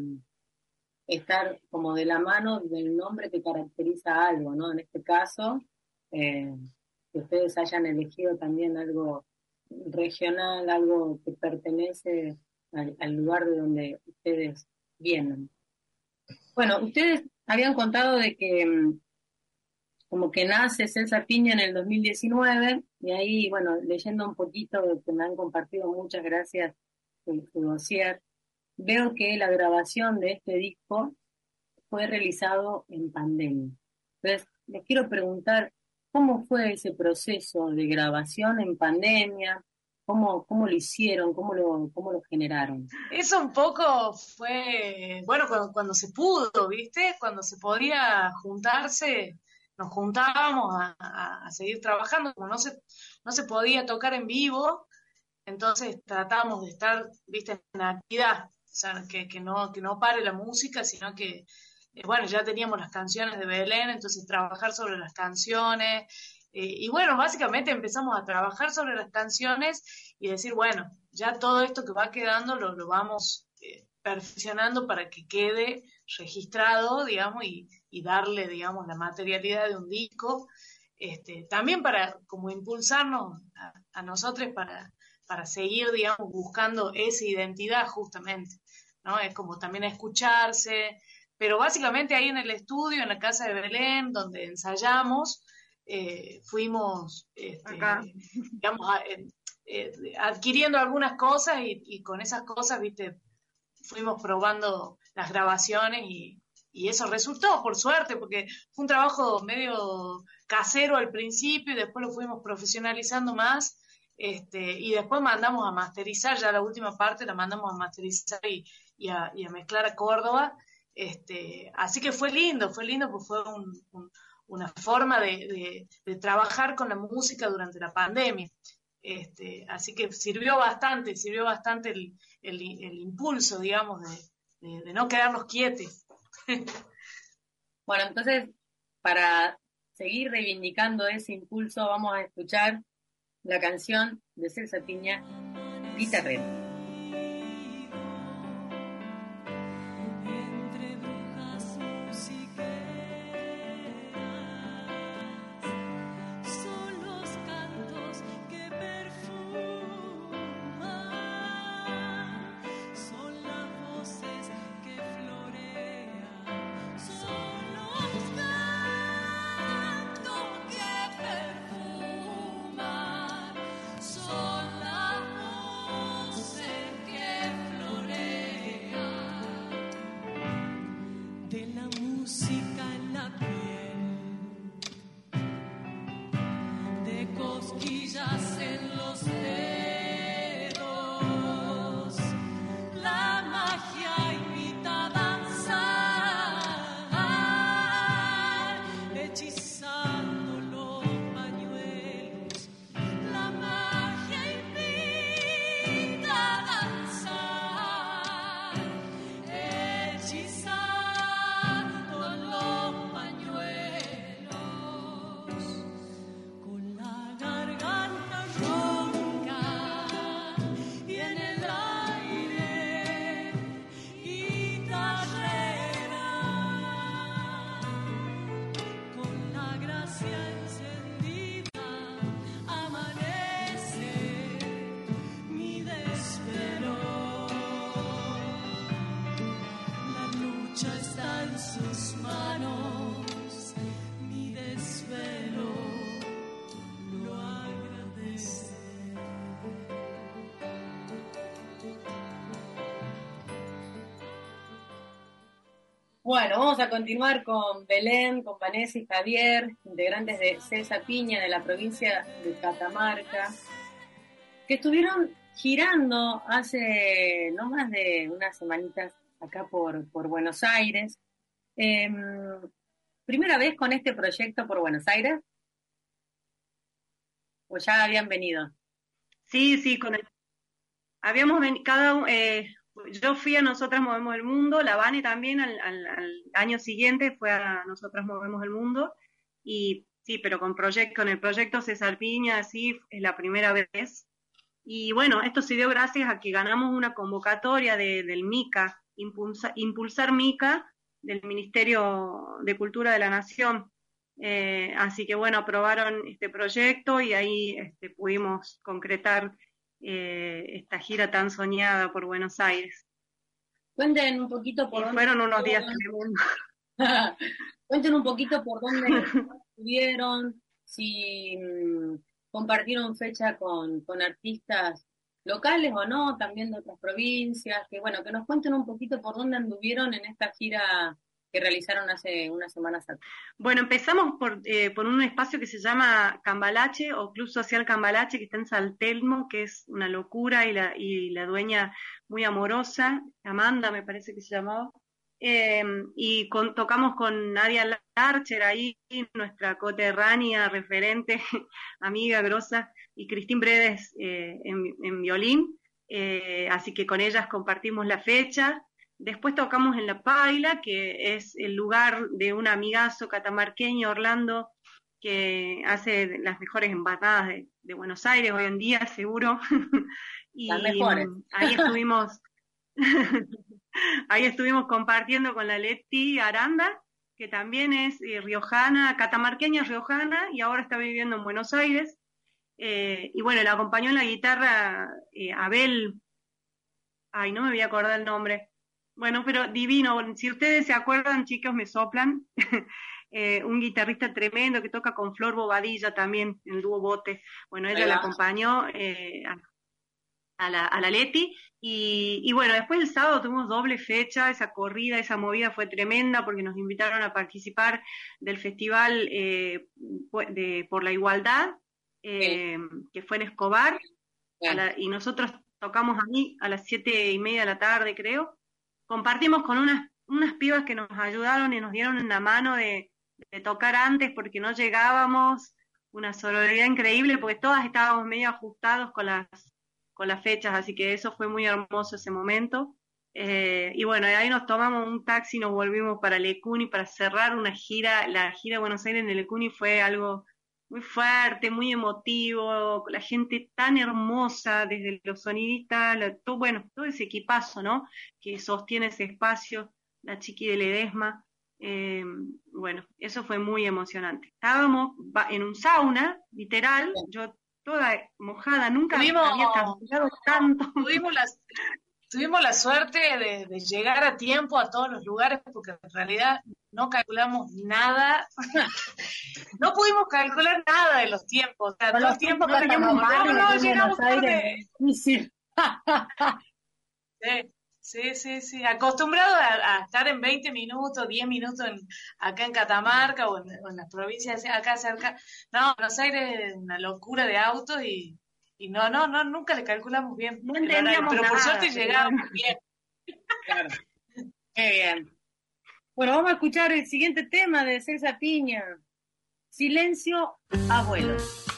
estar como de la mano del nombre que caracteriza algo, ¿no? En este caso, eh, que ustedes hayan elegido también algo regional, algo que pertenece al, al lugar de donde ustedes vienen. Bueno, ustedes habían contado de que um, como que nace Celsa Piña en el dos mil diecinueve, y ahí, bueno, leyendo un poquito de que me han compartido, muchas gracias, su dossier, veo que la grabación de este disco fue realizado en pandemia. Entonces, les quiero preguntar, ¿cómo fue ese proceso de grabación en pandemia? ¿Cómo, cómo lo hicieron? ¿Cómo lo, cómo lo generaron? Eso un poco fue, bueno, cuando, cuando se pudo, ¿viste? Cuando se podía juntarse, nos juntábamos a, a, a seguir trabajando, como no se, no se podía tocar en vivo. Entonces tratamos de estar, viste, en actividad, o sea, que, que, no, que no pare la música, sino que, eh, bueno, ya teníamos las canciones de Belén, entonces trabajar sobre las canciones, eh, y bueno, básicamente empezamos a trabajar sobre las canciones y decir, bueno, ya todo esto que va quedando lo, lo vamos eh, perfeccionando para que quede registrado, digamos, y, y darle, digamos, la materialidad de un disco, este, también para como impulsarnos a, a nosotros para... para seguir, digamos, buscando esa identidad justamente, ¿no? Es como también escucharse, pero básicamente ahí en el estudio, en la casa de Belén, donde ensayamos, eh, fuimos, este, digamos, a, eh, eh, adquiriendo algunas cosas y, y con esas cosas, viste, fuimos probando las grabaciones y, y eso resultó, por suerte, porque fue un trabajo medio casero al principio y después lo fuimos profesionalizando más. Este, y después mandamos a masterizar, ya la última parte la mandamos a masterizar y, y, a, y a mezclar a Córdoba. Este, así que fue lindo, fue lindo porque fue un, un, una forma de, de, de trabajar con la música durante la pandemia. Este, así que sirvió bastante, sirvió bastante el, el, el impulso, digamos, de, de, de no quedarnos quietos. Bueno, entonces, para seguir reivindicando ese impulso, vamos a escuchar la canción de Celsa Piña, Guitarrero. Entre brujas musiqueras son los cantos que perfuman, son las voces que florean, son los cantos que perfuman, son las voces que florean, de la música en la piel, de cosquillas en los dedos, la magia invita a danzar, hechizando los pañuelos, la magia invita a danzar, hechizando los pañuelos, con la garganta ronca y en el aire guitarrera, con la gracia encendida amanece mi desvelo, la lucha está en sus manos, mi desvelo lo agradece. Bueno, vamos a continuar con Belén, con Vanessa y Javier, integrantes de Celsa Piña de la provincia de Catamarca, que estuvieron girando hace no más de unas semanitas acá por, por Buenos Aires. Eh, ¿Primera vez con este proyecto por Buenos Aires? ¿O ya habían venido? Sí, sí, con el... habíamos venido, cada un- eh, yo fui a Nosotras Movemos el Mundo, la Vane también al, al- al año siguiente fue a Nosotras Movemos el Mundo, y sí, pero con, proyec- con el proyecto César Piña, sí, es la primera vez. Y bueno, esto se dio gracias a que ganamos una convocatoria de, del MICA, Impulsa- Impulsar MICA, del Ministerio de Cultura de la Nación. Eh, así que bueno, aprobaron este proyecto y ahí este, pudimos concretar eh, esta gira tan soñada por Buenos Aires. Cuenten un poquito por Y dónde fueron unos días estuvieron. tremendos. Cuenten un poquito por dónde estuvieron, si mm, compartieron fecha con, con artistas locales o no, también de otras provincias, que bueno, que nos cuenten un poquito por dónde anduvieron en esta gira que realizaron hace unas semanas atrás. Bueno, empezamos por, eh, por un espacio que se llama Cambalache o Club Social Cambalache, que está en San Telmo, que es una locura, y la, y la dueña muy amorosa, Amanda me parece que se llamaba. Eh, y con, tocamos con Nadia Larcher ahí, nuestra coterránea, referente, amiga grosa, y Cristín Bredes eh, en, en violín. Eh, así que con ellas compartimos la fecha. Después tocamos en La Paila, que es el lugar de un amigazo catamarqueño, Orlando, que hace las mejores empanadas de, de Buenos Aires hoy en día, seguro. Y Las mejores. ahí estuvimos, ahí estuvimos compartiendo con la Leti Aranda, que también es eh, riojana, catamarqueña riojana, y ahora está viviendo en Buenos Aires. Eh, y bueno, la acompañó en la guitarra eh, Abel, ay, no me voy a acordar el nombre. Bueno, pero divino. Si ustedes se acuerdan, chicos, me soplan. eh, un guitarrista tremendo que toca con Flor Bobadilla también, en dúo bote. Bueno, ella Ahí la va. acompañó eh, a, a la, a la Leti. Y, y bueno, después el sábado tuvimos doble fecha, esa corrida, esa movida fue tremenda porque nos invitaron a participar del festival eh, de, por la igualdad, eh, que fue en Escobar, a la, y nosotros tocamos ahí a las siete y media de la tarde, creo. Compartimos con unas, unas pibas que nos ayudaron y nos dieron una mano de, de tocar antes porque no llegábamos, una sororidad increíble porque todas estábamos medio ajustados con las, con las fechas, así que eso fue muy hermoso ese momento. Eh, y bueno, ahí nos tomamos un taxi y nos volvimos para Lecuni para cerrar una gira. La gira de Buenos Aires en Lecuni fue algo muy fuerte, muy emotivo, la gente tan hermosa, desde los sonidistas, la, todo, bueno, todo ese equipazo, ¿no? Que sostiene ese espacio, la Chiqui de Ledesma. Eh, bueno, eso fue muy emocionante. Estábamos en un sauna, literal, yo toda mojada, nunca tuvimos, había transpirado tanto. Tuvimos las... Tuvimos la suerte de, de llegar a tiempo a todos los lugares porque en realidad no calculamos nada, no pudimos calcular nada de los tiempos, o sea, todo el tiempo no teníamos no, no, llegamos tarde. Sí. Sí, sí, sí, sí, acostumbrado a, a estar en veinte minutos, diez minutos en, acá en Catamarca o en, o en las provincias acá cerca. No, Buenos Aires es una locura de autos y Y no, no, no, nunca le calculamos bien. No entendíamos pero nada, por suerte pero llegamos bueno. bien. Claro. Qué bien. Bueno, vamos a escuchar el siguiente tema de Celsa Piña. Silencio, abuelo.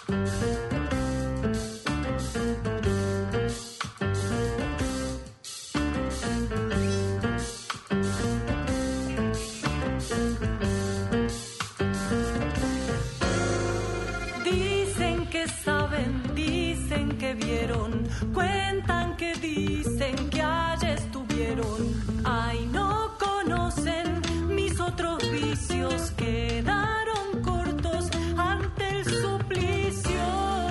Dicen que saben, dicen que vieron, cuentan que dicen que allá estuvieron. Ay, no conocen mis otros vicios, quedaron cortos ante el suplicio.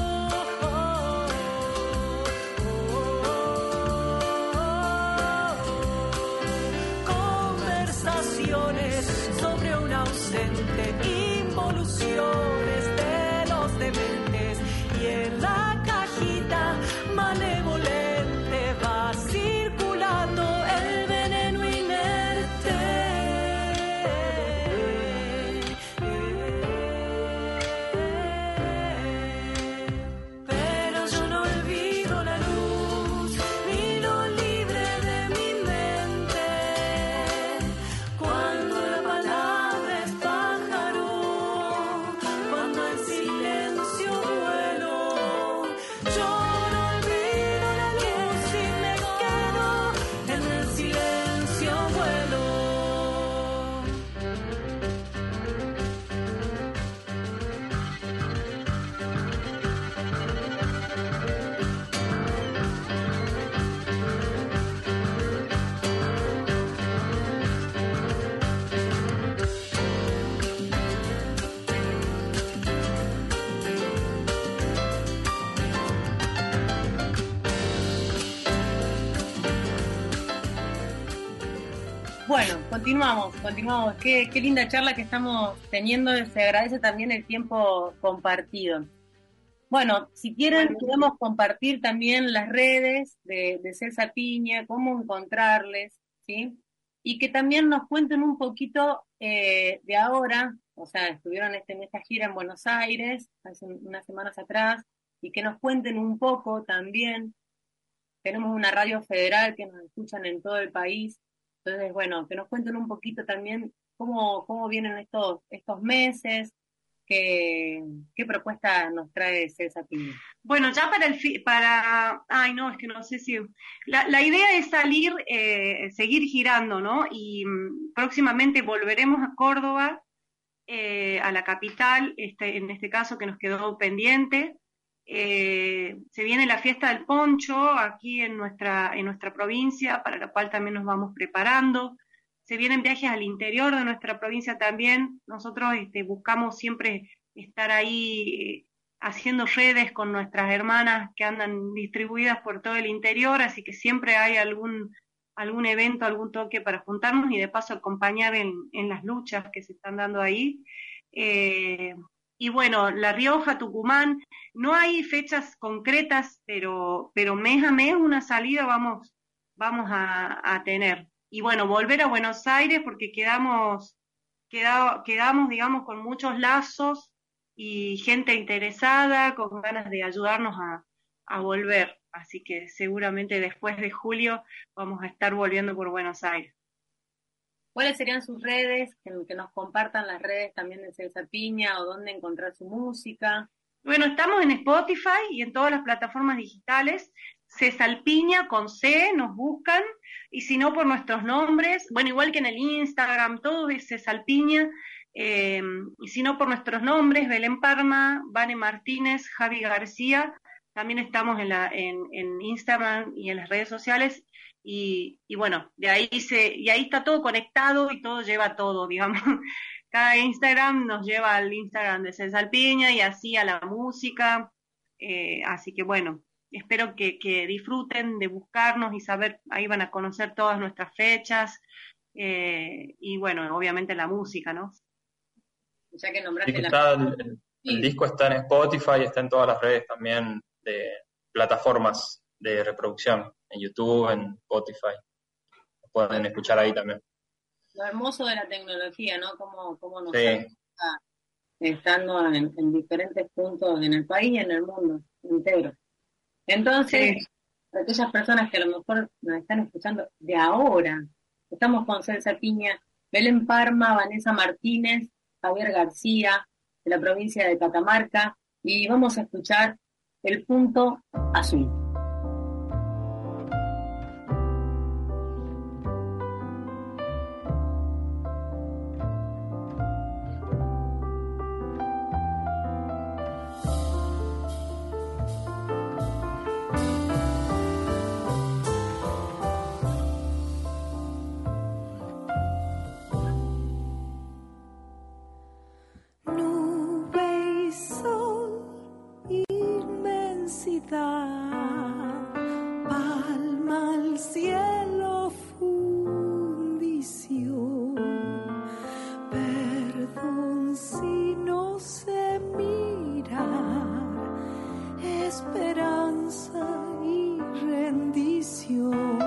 Conversaciones sobre un ausente, involuciones de los dementes, y en la cajita malévolente va circulando el veneno inerte. Pero yo no olvido la luz ni lo libre de mi mente. Cuando la palabra es pájaro, cuando el silencio vuelo, yo no olvido la luz y me quedo en el silencio vuelo. Bueno, continuamos, continuamos. Qué, qué linda charla que estamos teniendo. Se agradece también el tiempo compartido. Bueno, si quieren, podemos compartir también las redes de, de Celsa Piña, cómo encontrarles, ¿sí? Y que también nos cuenten un poquito eh, de ahora, o sea, estuvieron este, en esta gira en Buenos Aires hace unas semanas atrás, y que nos cuenten un poco también. Tenemos una radio federal que nos escuchan en todo el país. Entonces, bueno, que nos cuenten un poquito también cómo, cómo vienen estos, estos meses, qué, qué propuesta nos trae Celsa Piña. Bueno, ya para el fi- para, ay no, es que no sé si, la, la idea es salir, eh, seguir girando, ¿no? Y mm, próximamente volveremos a Córdoba, eh, a la capital, este, en este caso que nos quedó pendiente. Eh, se viene la fiesta del poncho aquí en nuestra, en nuestra provincia, para la cual también nos vamos preparando. Se vienen viajes al interior de nuestra provincia también. Nosotros este, buscamos siempre estar ahí eh, haciendo redes con nuestras hermanas que andan distribuidas por todo el interior, así que siempre hay algún, algún evento, algún toque para juntarnos y de paso acompañar en, en las luchas que se están dando ahí. Eh, Y bueno, La Rioja, Tucumán, no hay fechas concretas, pero, pero mes a mes una salida vamos, vamos a, a tener. Y bueno, volver a Buenos Aires porque quedamos, quedado, quedamos, digamos, con muchos lazos y gente interesada con ganas de ayudarnos a, a volver. Así que seguramente después de julio vamos a estar volviendo por Buenos Aires. ¿Cuáles serían sus redes? Que, que nos compartan las redes también de Celsa Piña o dónde encontrar su música. Bueno, estamos en Spotify y en todas las plataformas digitales. Cesalpiña con C, nos buscan, y si no por nuestros nombres, bueno, igual que en el Instagram, todo es Cesalpiña, eh, y si no por nuestros nombres, Belén Parma, Vane Martínez, Javi García, también estamos en, la, en, en Instagram y en las redes sociales, y, y bueno, de ahí se, y ahí está todo conectado y todo lleva todo, digamos. Cada Instagram nos lleva al Instagram de Cesalpiña y así a la música, eh, así que bueno, espero que, que disfruten de buscarnos y saber, ahí van a conocer todas nuestras fechas, eh, y bueno, obviamente la música, ¿no? Ya que nombraste Sí, que la... está el, el Sí. disco está en Spotify, está en todas las redes también de plataformas de reproducción, en YouTube, en Spotify. Lo pueden escuchar ahí también. Lo hermoso de la tecnología, ¿no? Cómo, cómo nos Sí. está estando en, en diferentes puntos en el país y en el mundo entero. Entonces, Sí. para aquellas personas que a lo mejor nos están escuchando de ahora, estamos con Celsa Piña, Belén Parma, Vanessa Martínez, Javier García, de la provincia de Catamarca, y vamos a escuchar El Punto Azul. Nube y sol, inmensidad, palma al cielo, fundición. Perdón si no sé mirar, esperanza y rendición.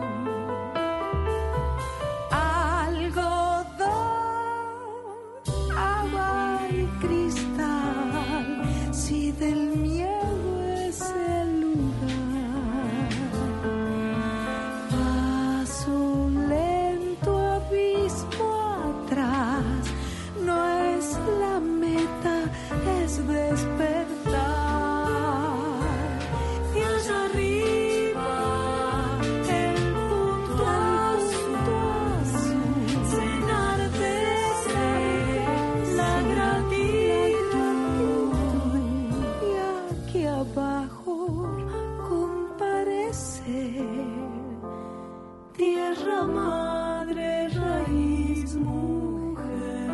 Agua y cristal, si del miedo es el lugar. Paso lento, abismo atrás, no es la meta, es despertar. Y allá arriba, el punto azul, cenar de la gratitud, y aquí abajo comparece tierra madre, raíz mujer.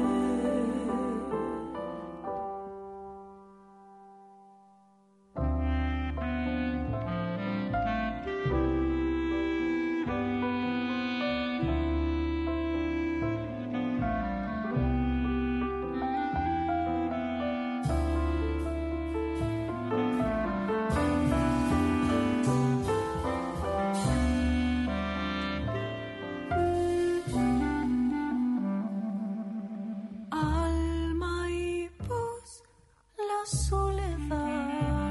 Alma y voz, la soledad,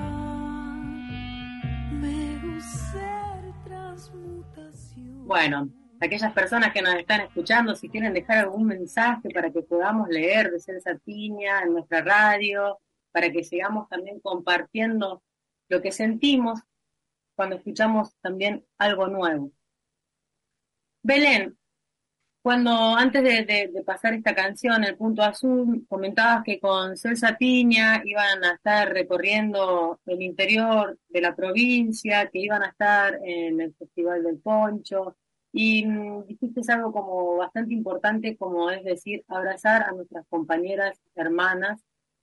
me ser transmutación. Bueno, aquellas personas que nos están escuchando, si quieren dejar algún mensaje para que podamos leer de Celsa Piña en nuestra radio, para que sigamos también compartiendo lo que sentimos cuando escuchamos también algo nuevo. Belén, cuando antes de, de- de pasar esta canción, El Punto Azul, comentabas que con Celsa Piña iban a estar recorriendo el interior de la provincia, que iban a estar en el Festival del Poncho, y mm, dijiste algo como bastante importante, como es decir, abrazar a nuestras compañeras, hermanas,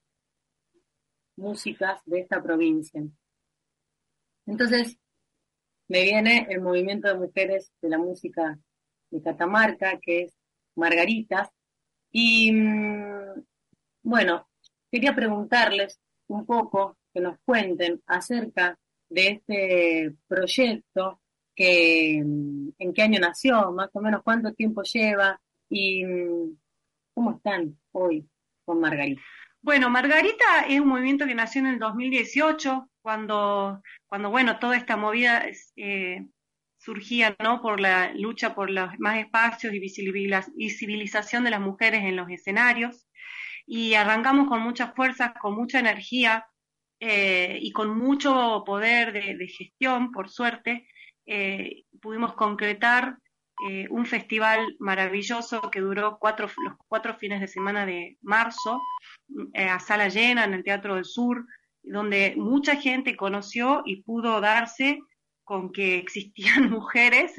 músicas de esta provincia. Entonces, me viene el movimiento de mujeres de la música de Catamarca, que es Margaritas, y mm, bueno, quería preguntarles un poco, que nos cuenten acerca de este proyecto, que mm, en qué año nació, más o menos cuánto tiempo lleva, y mm, cómo están hoy con Margarita. Bueno, Margarita es un movimiento que nació en el dos mil dieciocho, cuando, cuando bueno, toda esta movida eh, surgía, ¿no? Por la lucha por los más espacios y visibiliza- visibilización de las mujeres en los escenarios. Y arrancamos con muchas fuerzas, con mucha energía eh, y con mucho poder de, de gestión, por suerte. Eh, pudimos concretar eh, un festival maravilloso que duró cuatro, los cuatro fines de semana de marzo, eh, a sala llena en el Teatro del Sur, donde mucha gente conoció y pudo darse con que existían mujeres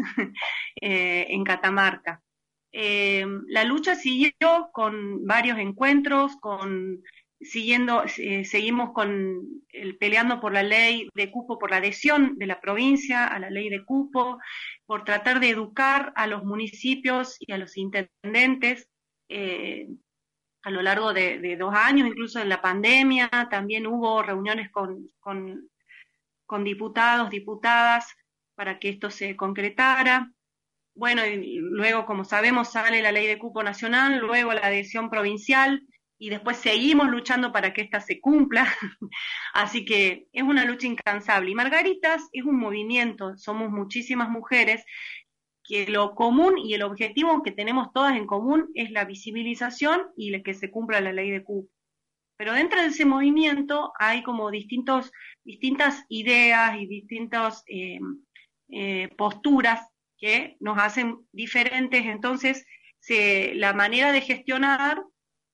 eh, en Catamarca. Eh, la lucha siguió con varios encuentros, con siguiendo, eh, seguimos con el, peleando por la ley de cupo, por la adhesión de la provincia a la ley de cupo, por tratar de educar a los municipios y a los intendentes eh, a lo largo de, de dos años, incluso en la pandemia, también hubo reuniones con, con, con diputados, diputadas, para que esto se concretara. Bueno, y luego, como sabemos, sale la ley de cupo nacional, luego la adhesión provincial, y después seguimos luchando para que esta se cumpla. Así que es una lucha incansable. Y Margaritas es un movimiento, somos muchísimas mujeres, que lo común y el objetivo que tenemos todas en común es la visibilización y que se cumpla la ley de cupo. Pero dentro de ese movimiento hay como distintos, distintas ideas y distintas eh, eh, posturas que nos hacen diferentes, entonces se, la manera de gestionar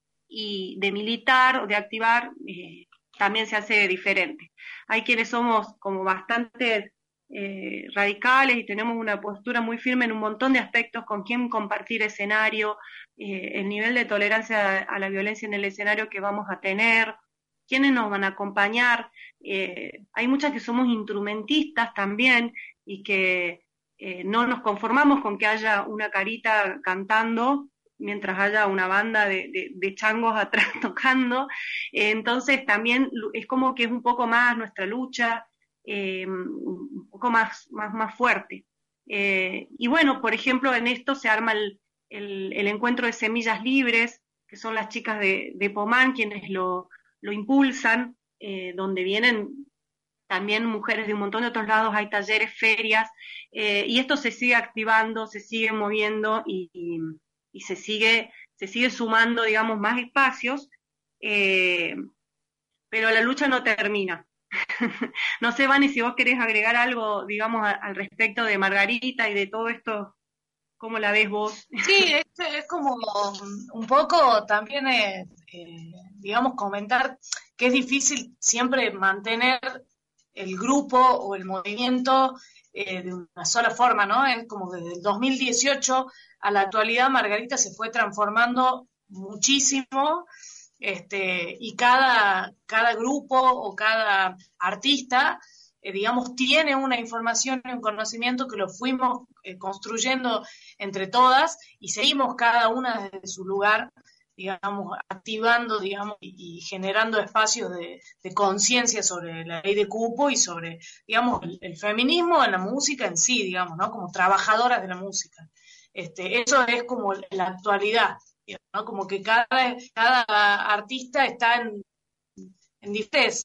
y de militar o de activar eh, también se hace diferente. Hay quienes somos como bastante eh, radicales y tenemos una postura muy firme en un montón de aspectos, con quién compartir escenario, eh, el nivel de tolerancia a la violencia en el escenario que vamos a tener, quiénes nos van a acompañar. Eh, hay muchas que somos instrumentistas también y que Eh, no nos conformamos con que haya una carita cantando mientras haya una banda de, de, de changos atrás tocando. Eh, entonces también es como que es un poco más nuestra lucha, eh, un poco más, más, más fuerte. Eh, y bueno, por ejemplo, en esto se arma el, el, el encuentro de Semillas Libres, que son las chicas de, de Pomán quienes lo, lo impulsan, eh, donde vienen también mujeres de un montón de otros lados, hay talleres, ferias, eh, y esto se sigue activando, se sigue moviendo y, y, y se sigue se sigue sumando, digamos, más espacios, eh, pero la lucha no termina. No sé, Vani, si vos querés agregar algo, digamos, a, al respecto de Margarita y de todo esto, ¿cómo la ves vos? Sí, es, es como un poco también, eh, eh, digamos, comentar que es difícil siempre mantener el grupo o el movimiento eh, de una sola forma, ¿no? Es como que desde el dos mil dieciocho a la actualidad Margarita se fue transformando muchísimo, este, y cada, cada grupo o cada artista, eh, digamos, tiene una información y un conocimiento que lo fuimos eh, construyendo entre todas y seguimos cada una desde su lugar, digamos, activando, digamos, y, y generando espacios de, de conciencia sobre la ley de cupo y sobre, digamos, el, el feminismo en la música en sí, digamos, ¿no? Como trabajadoras de la música. Este, eso es como la actualidad, digamos, ¿no? Como que cada, cada artista está en, en diferentes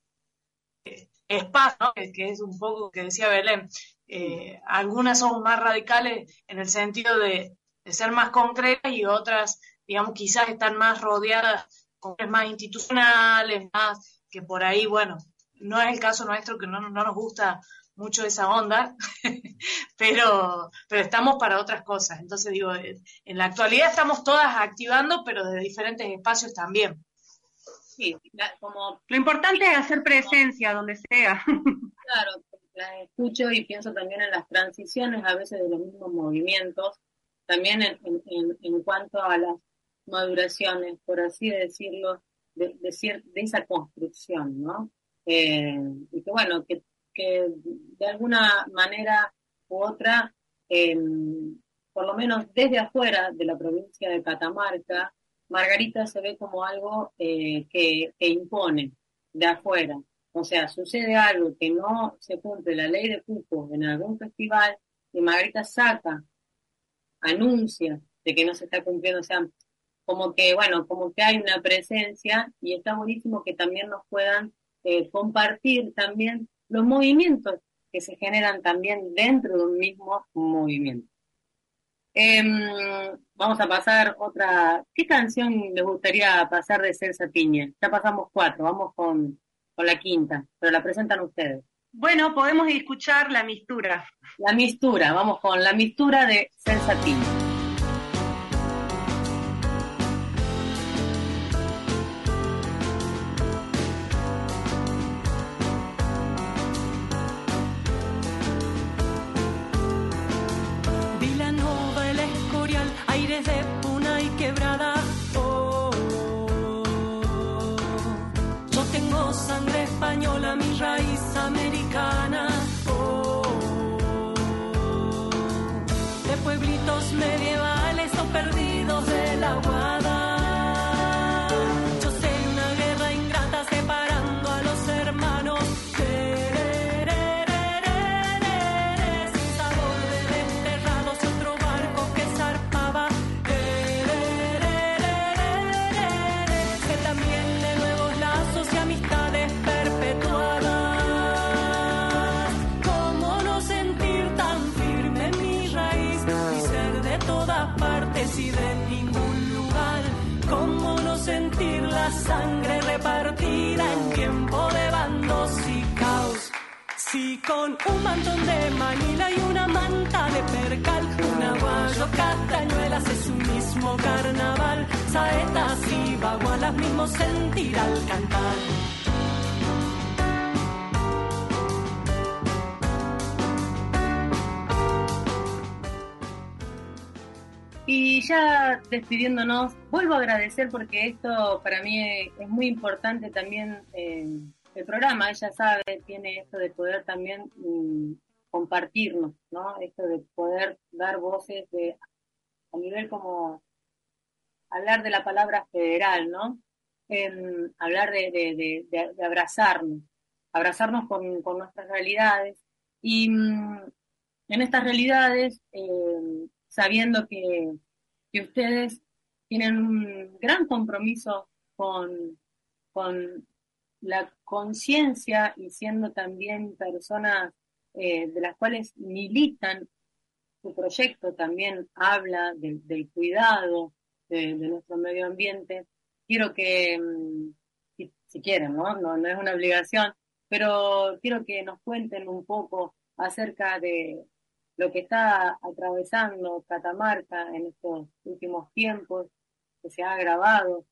espacios, ¿no? que, que es un poco que decía Belén. Eh, algunas son más radicales en el sentido de, de ser más concretas y otras, digamos, quizás están más rodeadas con más institucionales, más que por ahí, bueno, no es el caso nuestro, que no, no nos gusta mucho esa onda, pero, pero estamos para otras cosas. Entonces digo, en la actualidad estamos todas activando, pero de diferentes espacios también. Sí, la, como... Lo importante es hacer presencia donde sea. Claro, las escucho y pienso también en las transiciones a veces de los mismos movimientos, también en, en, en cuanto a las maduraciones, por así decirlo, de, de, cier- de esa construcción, ¿no? Eh, y que bueno, que, que de alguna manera u otra, eh, por lo menos desde afuera de la provincia de Catamarca, Margarita se ve como algo eh, que, que impone de afuera. O sea, sucede algo que no se cumple la ley de cupos en algún festival y Margarita saca, anuncia de que no se está cumpliendo. O sea, como que, bueno, como que hay una presencia y está buenísimo que también nos puedan eh, compartir también los movimientos que se generan también dentro de un mismo movimiento. Eh, vamos a pasar otra. ¿Qué canción les gustaría pasar de Celsa Piña? Ya pasamos cuatro, vamos con, con la quinta, pero la presentan ustedes. Bueno, podemos escuchar La Mistura. La Mistura, vamos con La Mistura de Celsa Piña. Vilanova, el Escorial, aires de Puna y Quebrada. Oh, oh, oh. Yo tengo sangre española, mi raíz americana. Oh, oh, oh. De pueblitos medievales o perdidos de la Guada. Yo sé una guerra ingrata separando a los hermanos. Y de ningún lugar, cómo no sentir la sangre repartida en tiempo de bandos y caos. Si con un mantón de Manila y una manta de percal, un aguayo castañuelas es un mismo carnaval, saetas y bagualas mismo sentir al cantar. Y ya despidiéndonos, vuelvo a agradecer porque esto para mí es muy importante también, eh, el programa, ella sabe, tiene esto de poder también mm, compartirnos, ¿no? Esto de poder dar voces de, a nivel como hablar de la palabra federal, ¿no? Eh, hablar de, de, de, de, de abrazarnos, abrazarnos con, con nuestras realidades y mm, en estas realidades, eh, sabiendo que, que ustedes tienen un gran compromiso con, con la conciencia y siendo también personas eh, de las cuales militan, su proyecto también habla de, del cuidado de, de nuestro medio ambiente. Quiero que, si, si quieren, ¿no? ¿no? No es una obligación, pero quiero que nos cuenten un poco acerca de lo que está atravesando Catamarca en estos últimos tiempos, que se ha agravado,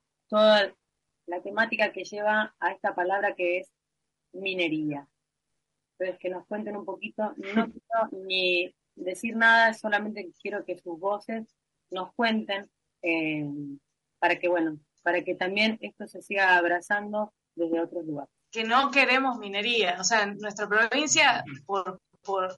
toda la temática que lleva a esta palabra que es minería. Entonces, que nos cuenten un poquito, no quiero ni decir nada, solamente quiero que sus voces nos cuenten, eh, para que, bueno, para que también esto se siga abrazando desde otros lugares. Que no queremos minería, o sea, en nuestra provincia, por... por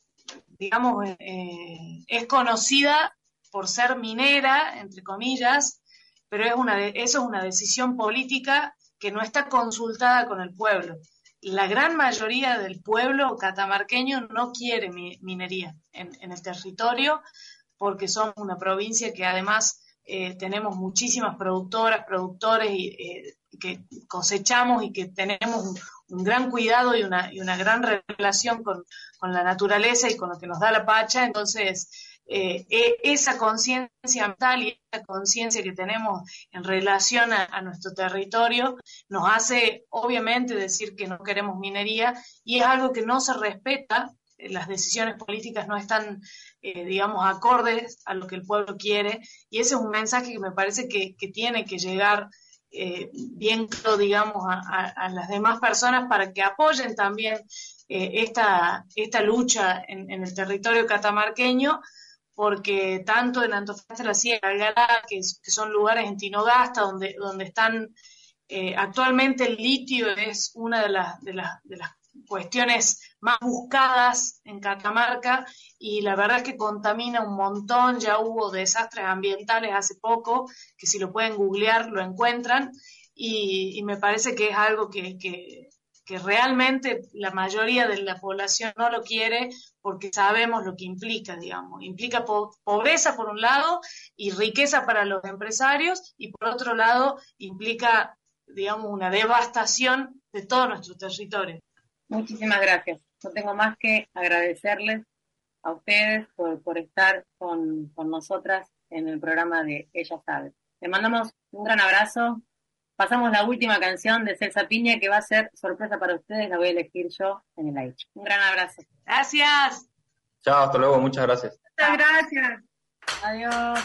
digamos, eh, es conocida por ser minera, entre comillas, pero es una de, eso es una decisión política que no está consultada con el pueblo. La gran mayoría del pueblo catamarqueño no quiere mi, minería en, en el territorio, porque somos una provincia que además eh, tenemos muchísimas productoras, productores y, eh, que cosechamos y que tenemos un, un gran cuidado y una, y una gran relación con, con la naturaleza y con lo que nos da la Pacha. Entonces, eh, eh, esa conciencia mental y esa conciencia que tenemos en relación a, a nuestro territorio nos hace, obviamente, decir que no queremos minería, y es algo que no se respeta. Las decisiones políticas no están, eh, digamos, acordes a lo que el pueblo quiere, y ese es un mensaje que me parece que, que tiene que llegar Eh, bien claro, digamos, a, a, a las demás personas para que apoyen también eh, esta, esta lucha en, en el territorio catamarqueño, porque tanto en Antofagasta, la Sierra, Algará, que, que son lugares en Tinogasta, donde, donde están, eh, actualmente el litio es una de las, de las, de las cuestiones más buscadas en Catamarca, y la verdad es que contamina un montón. Ya hubo desastres ambientales hace poco, que si lo pueden googlear lo encuentran, y, y me parece que es algo que, que, que realmente la mayoría de la población no lo quiere porque sabemos lo que implica, digamos. Implica po- pobreza por un lado y riqueza para los empresarios, y por otro lado implica, digamos, una devastación de todo nuestro territorio. Muchísimas gracias. No tengo más que agradecerles a ustedes por, por estar con, con nosotras en el programa de Ella Sabe. Les mandamos un gran abrazo. Pasamos la última canción de Celsa Piña, que va a ser sorpresa para ustedes, la voy a elegir yo en el aire. Un gran abrazo. Gracias. Chao, hasta luego, muchas gracias. Muchas gracias. Adiós.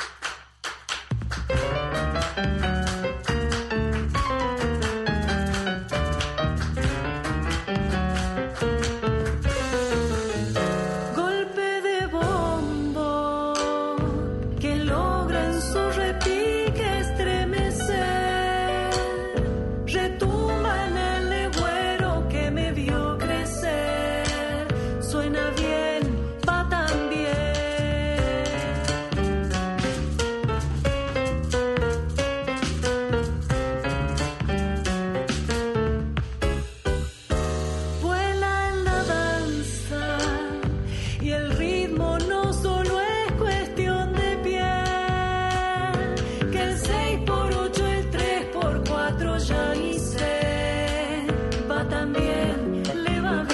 Golpe de bombo que logra en su repique estremecer, retumba en el legüero que me vio crecer, suena bien, va tan bien. Vuela en la danza y el ritmo no solo es cuestión de piel, que el seis por ocho, el tres por cuatro ya ni sé, va también, le va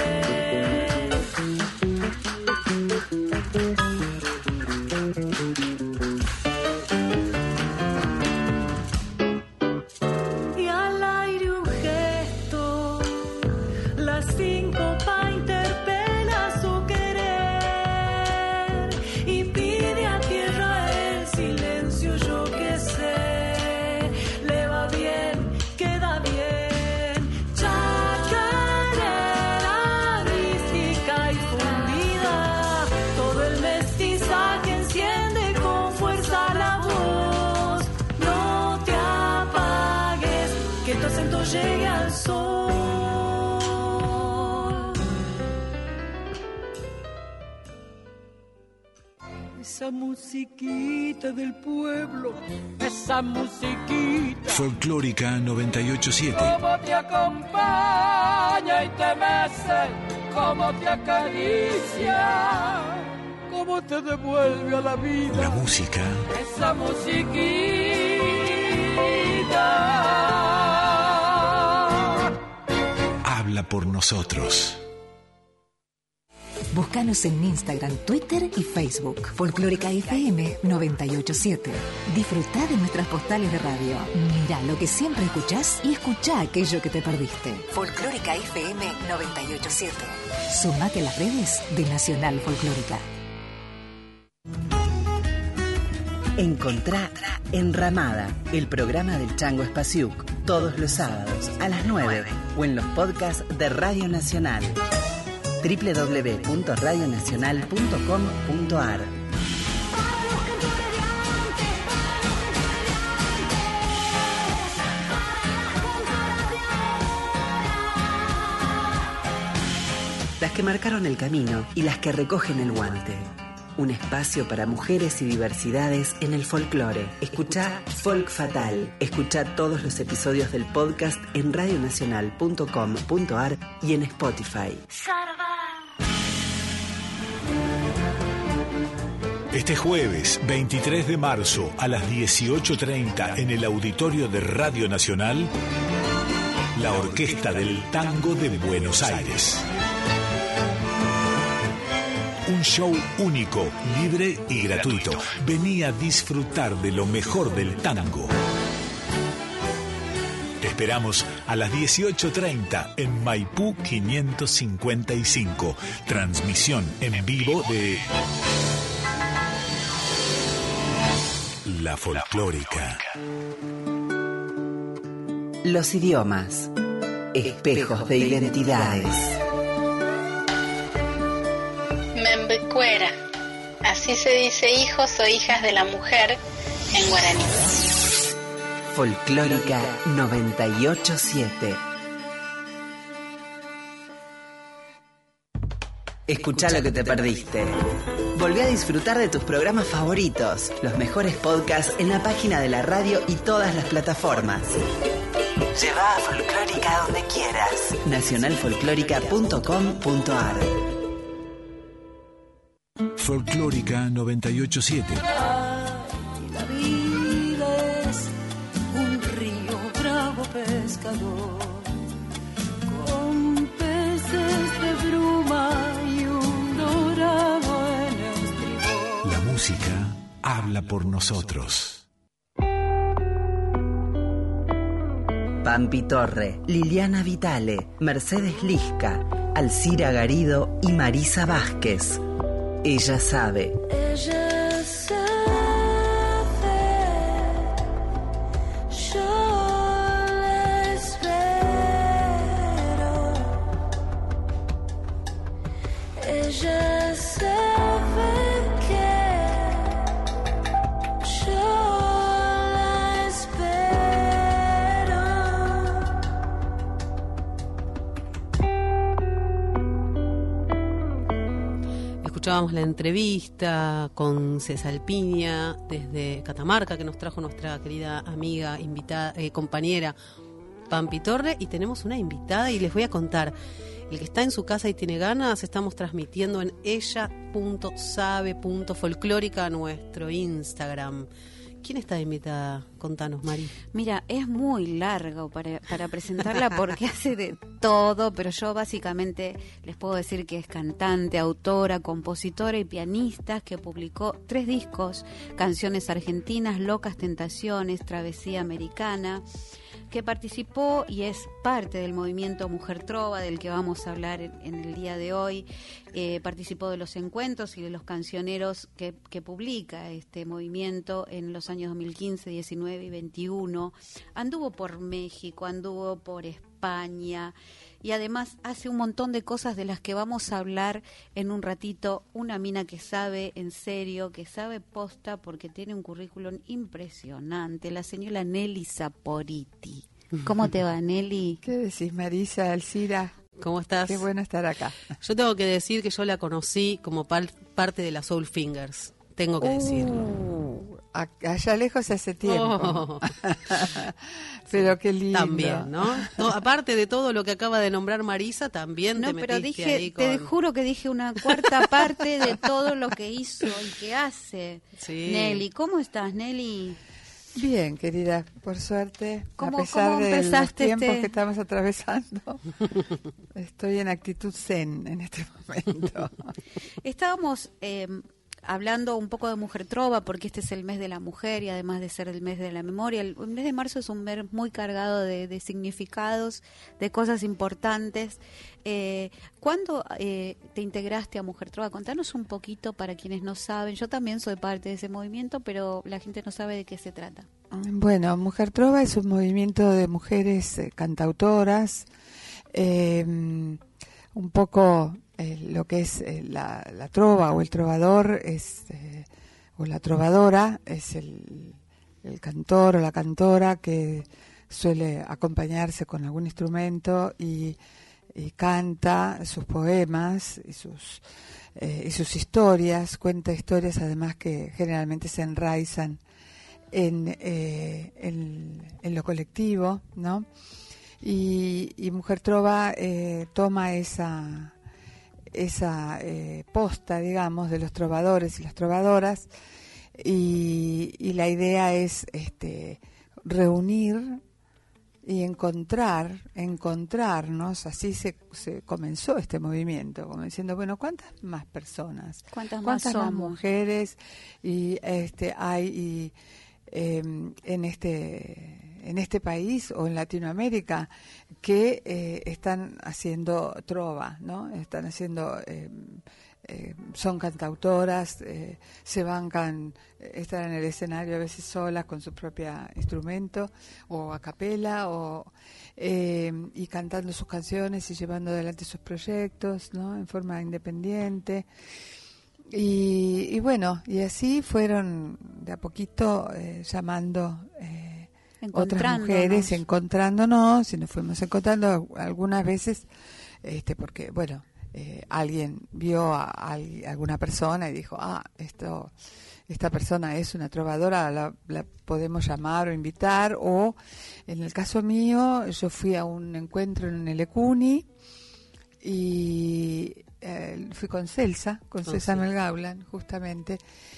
bien. Y al aire un gesto, la síncopa interpela su querer y pide a tierra el silencio, yo que sé, le va bien, queda bien. Chacarera mística y fundida, todo el mestizaje enciende con fuerza la voz. No te apagues, que tu acento llegue al sol. Esa musiquita del pueblo, esa musiquita, Folclórica noventa y ocho siete. cómo te acompaña y te mece, cómo te acaricia, cómo te devuelve a la vida. La música Esa musiquita. habla por nosotros. Búscanos en Instagram, Twitter y Facebook. Folclórica F M noventa y ocho siete. Disfrutá de nuestras postales de radio. Mirá lo que siempre escuchás y escuchá aquello que te perdiste. Folclórica F M noventa y ocho siete. Sumate a las redes de Nacional Folclórica. Encontrá Enramada, el programa del Chango Espasiuk, todos los sábados a las nueve o en los podcasts de Radio Nacional. doble u doble u doble u punto radio nacional punto com punto a r. Las que marcaron el camino y las que recogen el guante. Un espacio para mujeres y diversidades en el folclore. Escuchá Folk Fatal. Escuchá todos los episodios del podcast en radio nacional punto com punto a r y en Spotify. Este jueves veintitrés de marzo a las dieciocho treinta en el auditorio de Radio Nacional, la Orquesta del Tango de Buenos Aires. Un show único, libre y gratuito. Vení a disfrutar de lo mejor del tango. Te esperamos a las dieciocho treinta en Maipú quinientos cincuenta y cinco. Transmisión en vivo de La Folclórica. Los idiomas. Espejos de identidades. Membecuera. Así se dice hijos o hijas de la mujer en guaraní. Folclórica noventa y ocho siete. Escuchá lo que te perdiste. Volví a disfrutar de tus programas favoritos, los mejores podcasts en la página de la radio y todas las plataformas. Lleva a Folclórica donde quieras. nacional folclórica punto com punto a r. Folclórica noventa y ocho siete. Y la vida es un río bravo pescador, con peces de bruma y un dorado en el estribor. La música habla por nosotros. Pampi Torre, Liliana Vitale, Mercedes Lisca, Alcira Garido y Marisa Vázquez. Ella sabe. Ella sabe, yo la espero. Ella sabe que yo la espero. Escuchábamos la entrevista con César Piña desde Catamarca, que nos trajo nuestra querida amiga, invitada, eh, compañera Pampi Torre, y tenemos una invitada y les voy a contar. El que está en su casa y tiene ganas, estamos transmitiendo en ella punto sabe punto folclórica, nuestro Instagram. ¿Quién está invitada? Contanos, Mari. Mira, es muy largo para, para presentarla porque hace de todo, pero yo básicamente les puedo decir que es cantante, autora, compositora y pianista, que publicó tres discos: Canciones Argentinas, Locas Tentaciones, Travesía Americana, que participó y es parte del movimiento Mujer Trova, del que vamos a hablar en, en el día de hoy. Eh, participó de los encuentros y de los cancioneros que, que publica este movimiento en los años dos mil quince, diecinueve y veintiuno. Anduvo por México, anduvo por España y además hace un montón de cosas de las que vamos a hablar en un ratito. Una mina que sabe en serio, que sabe posta, porque tiene un currículum impresionante, la señora Nelly Saporiti. ¿Cómo te va, Nelly? ¿Qué decís, Marisa, Alcira? ¿Cómo estás? Qué bueno estar acá. Yo tengo que decir que yo la conocí como par- parte de la Soul Fingers. Tengo que uh, decirlo. Allá lejos hace tiempo. Oh. Pero qué lindo. También, ¿no? No, aparte de todo lo que acaba de nombrar Marisa, también no, te metiste pero dije, ahí con... te juro que dije una cuarta parte de todo lo que hizo y que hace. Sí. Nelly, ¿cómo estás, Nelly? Bien, querida, por suerte, ¿Cómo, a pesar cómo de los tiempos este... que estamos atravesando, estoy en actitud zen en este momento. Estábamos eh, hablando un poco de Mujer Trova, porque este es el mes de la mujer y además de ser el mes de la memoria, el mes de marzo es un mes muy cargado de, de significados, de cosas importantes. Eh, ¿Cuándo eh, te integraste a Mujer Trova? Contanos un poquito para quienes no saben. Yo también soy parte de ese movimiento, pero la gente no sabe de qué se trata. Bueno, Mujer Trova es un movimiento de mujeres eh, cantautoras, eh, un poco eh, lo que es eh, la, la trova o el trovador es eh, o la trovadora es el, el cantor o la cantora que suele acompañarse con algún instrumento y y canta sus poemas y sus eh, y sus historias, cuenta historias además que generalmente se enraizan en, eh, en, en lo colectivo, ¿no? Y, y Mujer Trova eh, toma esa esa eh, posta, digamos, de los trovadores y las trovadoras y, y la idea es este reunir y encontrar, encontrarnos, así se, se comenzó este movimiento, como diciendo, bueno, ¿cuántas más personas? ¿Cuántas, ¿Cuántas más, más somos? mujeres y este hay y, eh, en este en este país o en Latinoamérica que eh, están haciendo trova, ¿no? Están haciendo eh, Eh, son cantautoras, eh, se bancan, eh, están en el escenario a veces solas con su propio instrumento o a capela o eh, y cantando sus canciones y llevando adelante sus proyectos, ¿no? En forma independiente y, y bueno, y así fueron de a poquito eh, llamando eh, otras mujeres, encontrándonos y nos fuimos encontrando algunas veces este porque bueno eh, alguien vio a, a alguna persona y dijo, ah, esto, esta persona es una trovadora, la, la podemos llamar o invitar. O en el caso mío, yo fui a un encuentro en el Ecuni y eh, fui con Celsa, con Oh, César sí. Melgaulan, justamente.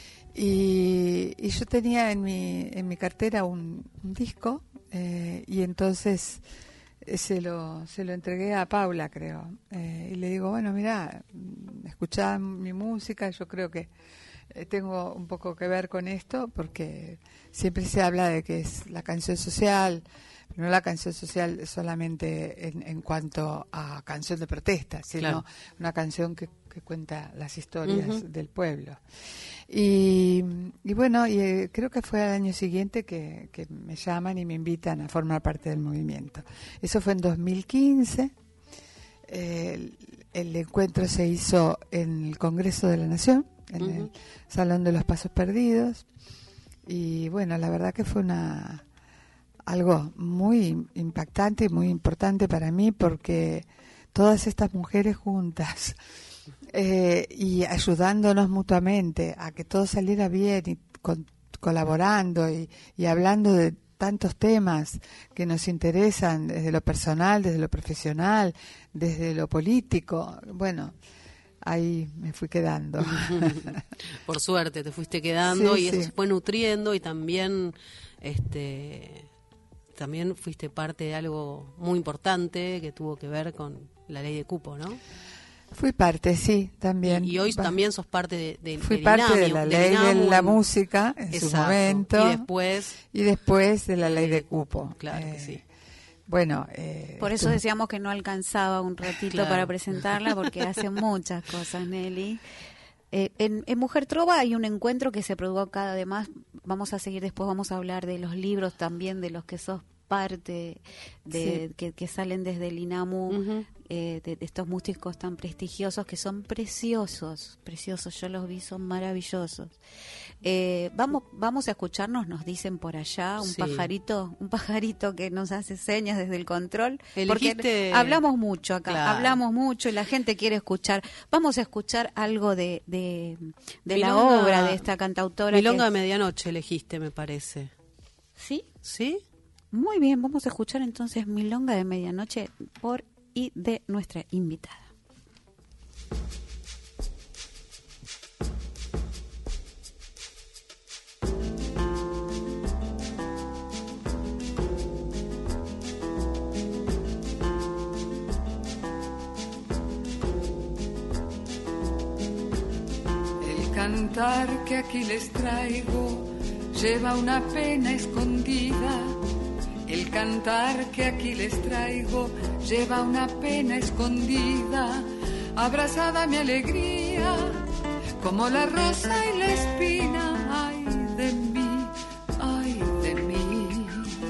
Y, y yo tenía en mi, en mi cartera un, un disco eh, y entonces eh, se lo, se lo entregué a Paula, creo. Eh, y le digo, bueno, mira, escuchá mi música, yo creo que eh, tengo un poco que ver con esto, porque siempre se habla de que es la canción social, pero no la canción social solamente en, en cuanto a canción de protesta, sino Claro. una canción que, que cuenta las historias Ujú. del pueblo. Y, y bueno, y, eh, creo que fue al año siguiente que, que me llaman y me invitan a formar parte del movimiento. Eso fue en dos mil quince. Eh, el, el encuentro se hizo en el Congreso de la Nación, en Ujú. el Salón de los Pasos Perdidos. Y bueno, la verdad que fue una algo muy impactante y muy importante para mí, porque todas estas mujeres juntas eh, y ayudándonos mutuamente a que todo saliera bien y con- colaborando y, y hablando de tantos temas que nos interesan desde lo personal, desde lo profesional, desde lo político. Bueno, ahí me fui quedando. Por suerte te fuiste quedando Sí, y eso sí. se fue nutriendo, y también este también fuiste parte de algo muy importante que tuvo que ver con la ley de cupo, ¿no? Fui parte, sí, también. Y hoy Va- también sos parte de, de- Fui del parte de INAMU, la del ley de INAMU la en- música en su Exacto. momento. Y después y después de la ley de cupo. Claro que Eh, sí. Bueno, eh, Por eso estuvo- decíamos que no alcanzaba un ratito Claro. para presentarla, porque hace muchas cosas, Nelly. Eh, en, en Mujer Trova hay un encuentro que se produjo acá, además vamos a seguir después, vamos a hablar de los libros también, de los que sos parte, de Sí. que, que salen desde el INAMU, Ujú. eh, de, de estos músicos tan prestigiosos que son preciosos, preciosos, yo los vi, son maravillosos. Eh, vamos, vamos a escucharnos, nos dicen por allá, un Sí. pajarito, un pajarito que nos hace señas desde el control, porque Elegiste- hablamos mucho acá, Claro. hablamos mucho y la gente quiere escuchar. Vamos a escuchar algo de, de, de la Milonga- obra de esta cantautora. Milonga de que- medianoche elegiste, me parece. ¿Sí? ¿Sí? Muy bien, vamos a escuchar entonces Milonga de Medianoche por y de nuestra invitada. El cantar que aquí les traigo lleva una pena escondida. El cantar que aquí les traigo lleva una pena escondida. Abrazada mi alegría, como la rosa y la espina. Ay de mí, ay de mí.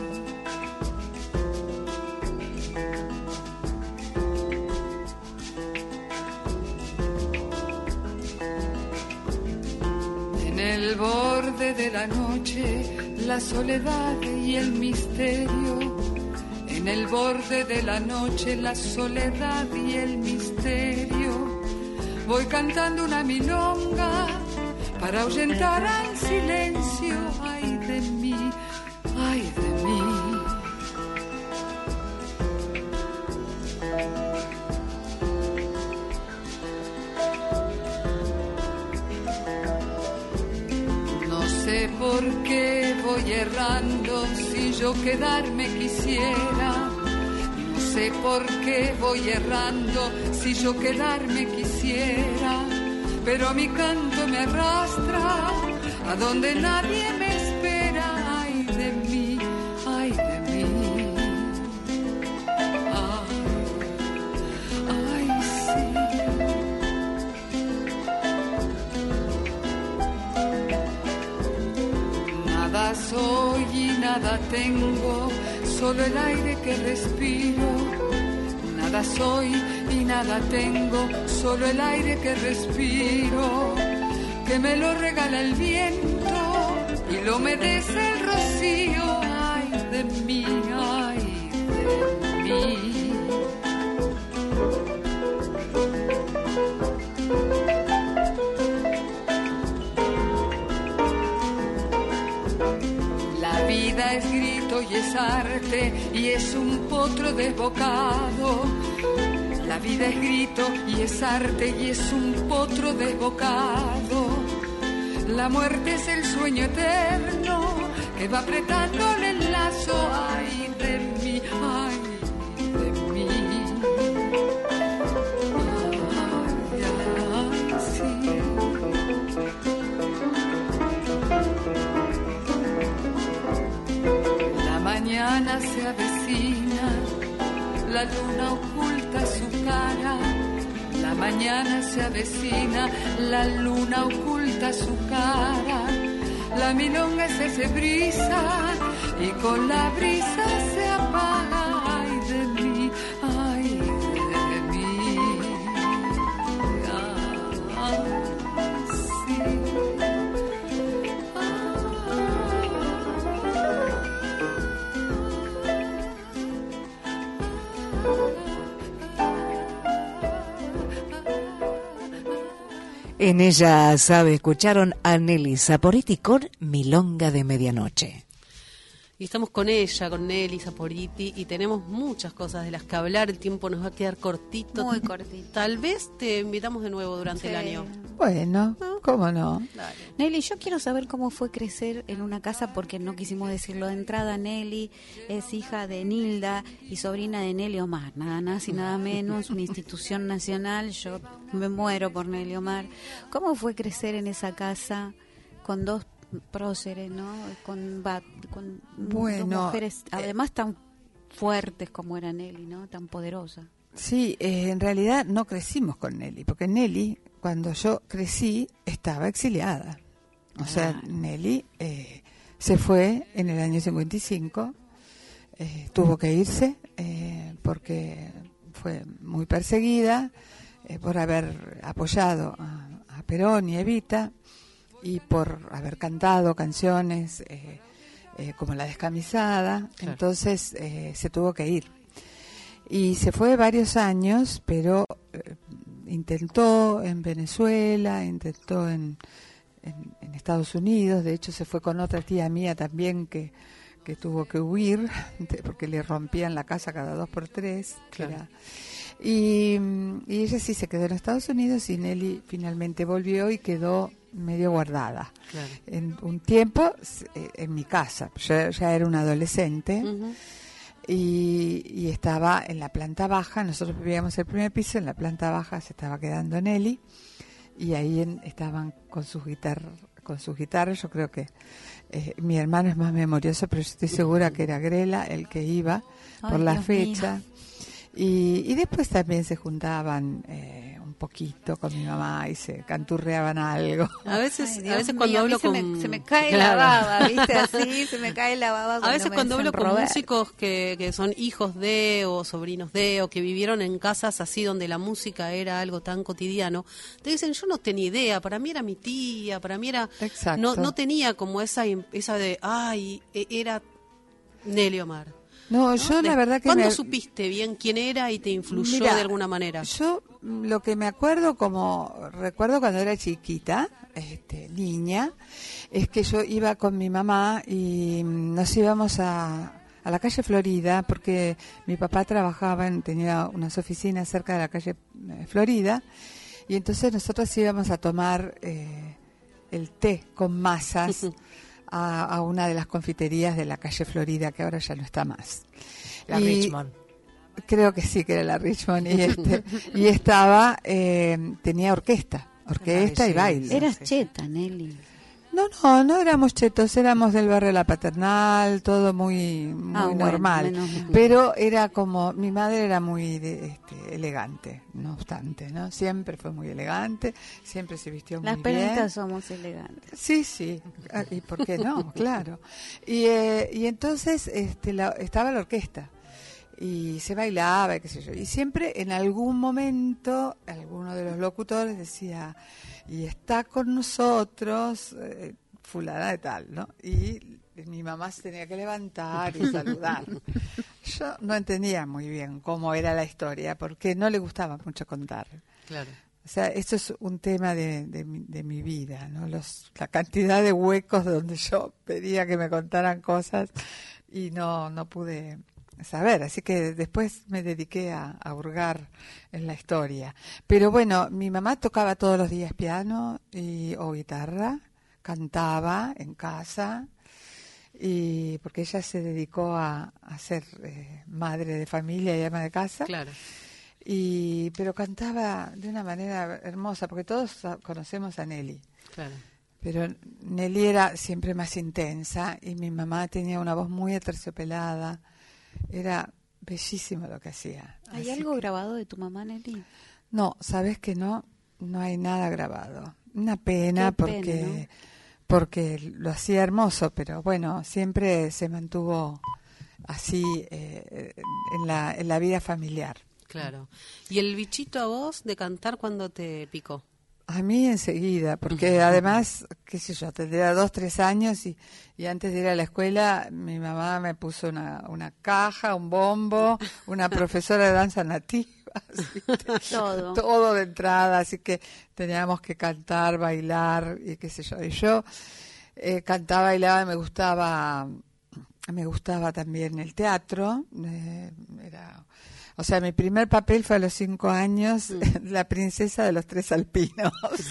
En el borde de la noche, la soledad y el misterio. En el borde de la noche, la soledad y el misterio. Voy cantando una milonga para ahuyentar al silencio. Ay de mí, ay de mí. No sé por qué voy errando si yo quedarme quisiera. No sé por qué voy errando si yo quedarme quisiera. Pero mi canto me arrastra a donde nadie me espera. Ay de mí, ay de mí. Ay, ay sí. Nada soy y nada tengo, solo el aire que respiro. Nada soy y nada tengo, solo el aire que respiro. Que me lo regala el viento y lo humedece el rocío. Ay de mí, ay de mí. baile y es un potro desbocado. La vida es grito y es arte y es un potro desbocado. La muerte es el sueño eterno que va apretándole el lazo. Ay de mí, ay de mí. Ay, sí. La mañana se avecina, la luna oculta su cara. La mañana se avecina, la luna oculta su cara. La milonga se hace brisa y con la brisa se apaga. Ay de mí, ay de mí. Ah, sí. En Ella Sabe escucharon a Nelly Saporiti con Milonga de Medianoche. Y estamos con ella, con Nelly Saporiti, y tenemos muchas cosas de las que hablar. El tiempo nos va a quedar cortito. Muy cortito. Tal vez te invitamos de nuevo durante Sí. el año. Bueno, ¿cómo no? Dale. Nelly, yo quiero saber cómo fue crecer en una casa, porque no quisimos decirlo de entrada. Nelly es hija de Nilda y sobrina de Nelly Omar, nada más y nada menos, una institución nacional. Yo me muero por Nelly Omar. ¿Cómo fue crecer en esa casa con dos próceres, ¿no? Con, va- con Bueno, dos mujeres, además tan fuertes como era Nelly, ¿no? Tan poderosa. Sí, eh, en realidad no crecimos con Nelly, porque Nelly, cuando yo crecí, estaba exiliada. O sea, Nelly eh, se fue en el año cincuenta y cinco, eh, tuvo que irse eh, porque fue muy perseguida eh, por haber apoyado a, a Perón y Evita y por haber cantado canciones eh, eh, como La Descamisada. Claro. Entonces eh, se tuvo que ir. Y se fue varios años, pero eh, intentó en Venezuela, intentó en, en, en Estados Unidos. De hecho, se fue con otra tía mía también que, que tuvo que huir de- porque le rompían la casa cada dos por tres. que Claro. era- y, y ella sí se quedó en Estados Unidos y Nelly finalmente volvió y quedó medio guardada. Claro. En un tiempo s- eh, en mi casa. Yo ya era una adolescente. Ujú. Y, y estaba en la planta baja, nosotros vivíamos el primer piso, en la planta baja se estaba quedando Nelly y ahí en- estaban con sus guitarras, con sus guitarras. Yo creo que eh, mi hermano es más memorioso, pero yo estoy segura que era Grela el que iba por Ay, la Dios fecha. Y, y después también se juntaban eh, un poquito con mi mamá y se canturreaban algo. A veces, Ay, a Dios veces mío, cuando a mí hablo se con... me, se me cae Claro. la baba, ¿viste? Así, se me cae la baba. A veces me cuando hablo dicen con Robert. músicos que, que son hijos de o sobrinos de o que vivieron en casas así donde la música era algo tan cotidiano, te dicen, yo no tenía idea, para mí era mi tía, para mí era... Exacto. No, no tenía como esa, im- esa de, ay, e- era Nelly Omar. No, yo De- la verdad que ¿Cuándo me- supiste bien quién era y te influyó Mira, de alguna manera? Yo mm, lo que me acuerdo, como recuerdo cuando era chiquita, este, niña, es que yo iba con mi mamá y mm, nos íbamos a, a la calle Florida, porque mi papá trabajaba, en, tenía unas oficinas cerca de la calle eh, Florida, y entonces nosotros íbamos a tomar eh, el té con masas a, a una de las confiterías de la calle Florida, que ahora ya no está más. La Y- Richmond. Creo que sí, que era la Richmond. Y, este, y estaba, eh, tenía orquesta, orquesta Ay, y sí, baile. Eras cheta, Nelly. No, no, no éramos chetos, éramos del barrio La Paternal, todo muy, muy Ah, bueno, normal. menos mal. Pero era como, mi madre era muy de, este, elegante, no obstante, ¿no? Siempre fue muy elegante, siempre se vistió muy Las bien. peronistas somos elegantes. Sí, sí. Ah, ¿y por qué no? Claro. Y, eh, y entonces este, la- estaba la orquesta y se bailaba, y qué sé yo. Y siempre en algún momento alguno de los locutores decía, y está con nosotros eh, fulana de tal, ¿no? Y mi mamá se tenía que levantar y saludar. Yo no entendía muy bien cómo era la historia, porque no le gustaba mucho contar. Claro. O sea, esto es un tema de, de, mi, de mi vida, ¿no? Los, la cantidad de huecos donde yo pedía que me contaran cosas y no, no pude saber, así que después me dediqué a, a hurgar en la historia. Pero bueno, mi mamá tocaba todos los días piano y, o guitarra, cantaba en casa, y porque ella se dedicó a, a ser eh, madre de familia y ama de casa. Claro. Y, pero cantaba de una manera hermosa, porque todos conocemos a Nelly. Claro. Pero Nelly era siempre más intensa y mi mamá tenía una voz muy aterciopelada. Era bellísimo lo que hacía. ¿Hay Así algo que... grabado de tu mamá, Nelly? No, sabes que no, no hay nada grabado. Una pena, Qué porque pena, ¿no? porque lo hacía hermoso, pero bueno, siempre se mantuvo así eh, en la en la vida familiar. Claro. ¿Y el bichito a vos de cantar cuando te picó? A mí enseguida, porque además, qué sé yo, tendría dos, tres años y, y antes de ir a la escuela mi mamá me puso una, una caja, un bombo, una profesora de danza nativa, todo. todo de entrada, así que teníamos que cantar, bailar y qué sé yo. Y yo eh, cantaba, bailaba y me gustaba, me gustaba también el teatro, eh, era... O sea, mi primer papel fue a los cinco años, mm. la princesa de los tres alpinos,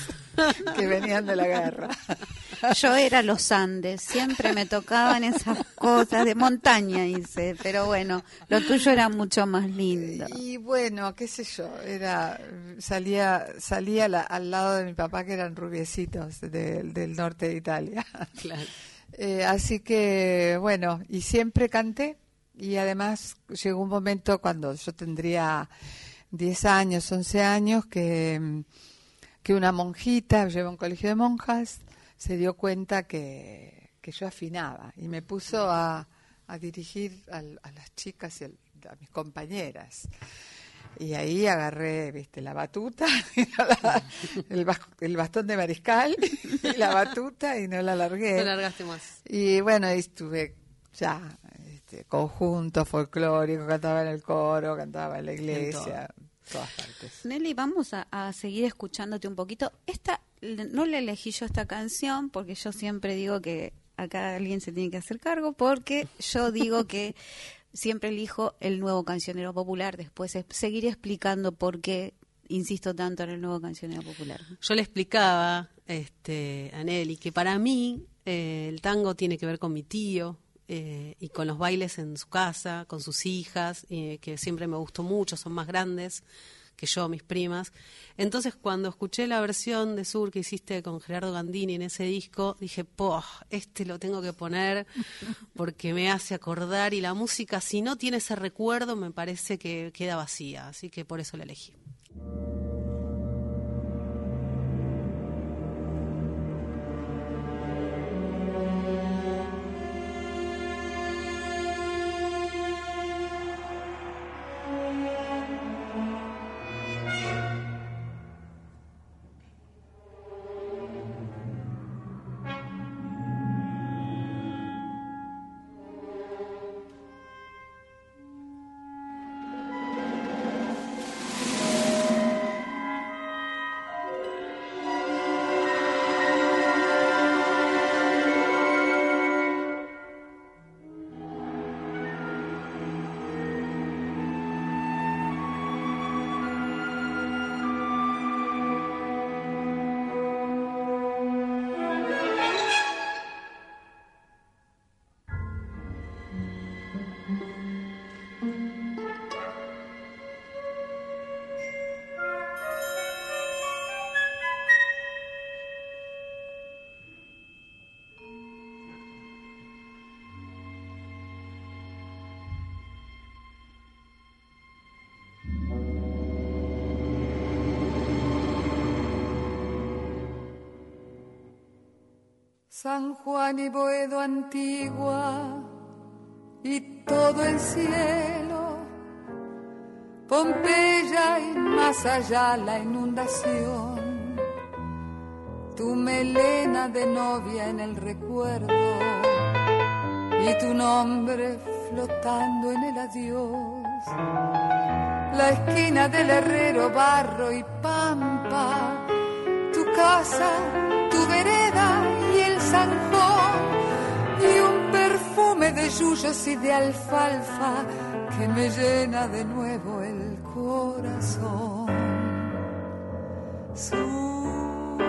que venían de la guerra. Yo era los Andes, siempre me tocaban esas cosas de montaña, hice, pero bueno, lo tuyo era mucho más lindo. Y bueno, qué sé yo, era salía salía la, al lado de mi papá, que eran rubiecitos de, del norte de Italia. Claro. Eh, así que, bueno, y siempre canté. Y además llegó un momento cuando yo tendría diez años, once años, que, que una monjita, yo iba a un colegio de monjas, se dio cuenta que, que yo afinaba y me puso a, a dirigir a, a las chicas y a, a mis compañeras. Y ahí agarré, viste, la batuta, la, el, el bastón de mariscal y la batuta y no la largué. No largaste más. Y bueno, ahí estuve ya... conjunto folclórico, cantaba en el coro, cantaba en la iglesia, en todas partes. Nelly, vamos a, a seguir escuchándote un poquito. Esta no le elegí yo esta canción porque yo siempre digo que acá alguien se tiene que hacer cargo, porque yo digo que siempre elijo el nuevo cancionero popular. Después seguiré explicando por qué insisto tanto en el nuevo cancionero popular. Yo le explicaba este, a Nelly que para mí eh, el tango tiene que ver con mi tío, Eh, y con los bailes en su casa, con sus hijas, eh, que siempre me gustó mucho, son más grandes que yo, mis primas. Entonces, cuando escuché la versión de Sur que hiciste con Gerardo Gandini en ese disco, dije, ¡poh! Este lo tengo que poner porque me hace acordar, y la música, si no tiene ese recuerdo, me parece que queda vacía, así que por eso la elegí. San Juan y Boedo Antigua y todo el cielo, Pompeya y más allá la inundación, tu melena de novia en el recuerdo y tu nombre flotando en el adiós, la esquina del herrero, barro y pampa, tu casa, tu vereda y el zanjón y un perfume de de yuyos y de alfalfa que me llena de nuevo el corazón. Sur,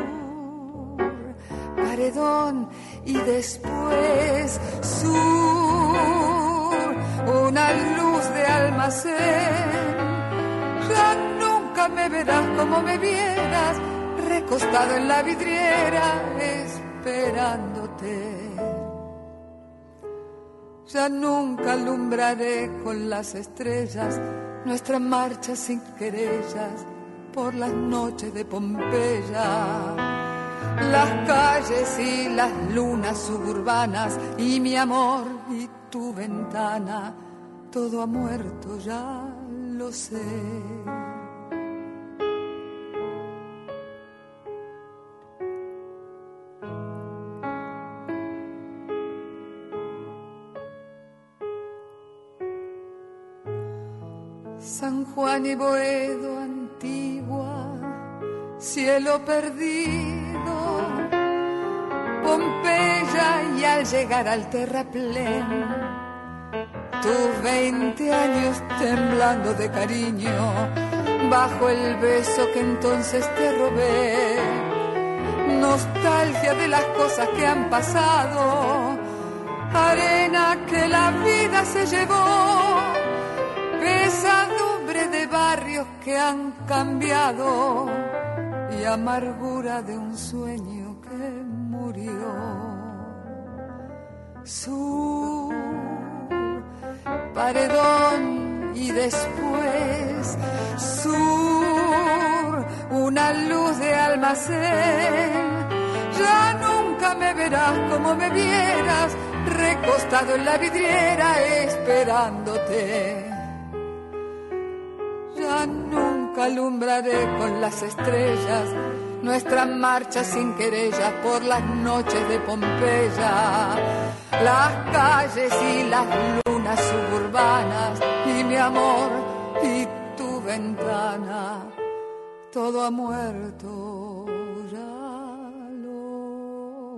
paredón y después sur, una luz de almacén. Ya nunca me verás como me vieras, recostado en la vidriera esperándote. Ya nunca alumbraré con las estrellas nuestra marcha sin querellas por las noches de Pompeya. Las calles y las lunas suburbanas y mi amor y tu ventana, todo ha muerto, ya lo sé. San Juan y Boedo, Antigua, cielo perdido, Pompeya y al llegar al terraplén, tus veinte años temblando de cariño, bajo el beso que entonces te robé, nostalgia de las cosas que han pasado, arena que la vida se llevó, pesadumbre de barrios que han cambiado y amargura de un sueño que murió. Sur, paredón y después sur, una luz de almacén. Ya nunca me verás como me vieras, recostado en la vidriera esperándote. Ya nunca alumbraré con las estrellas nuestra marcha sin querellas por las noches de Pompeya. Las calles y las lunas suburbanas y mi amor y tu ventana, todo ha muerto, ya lo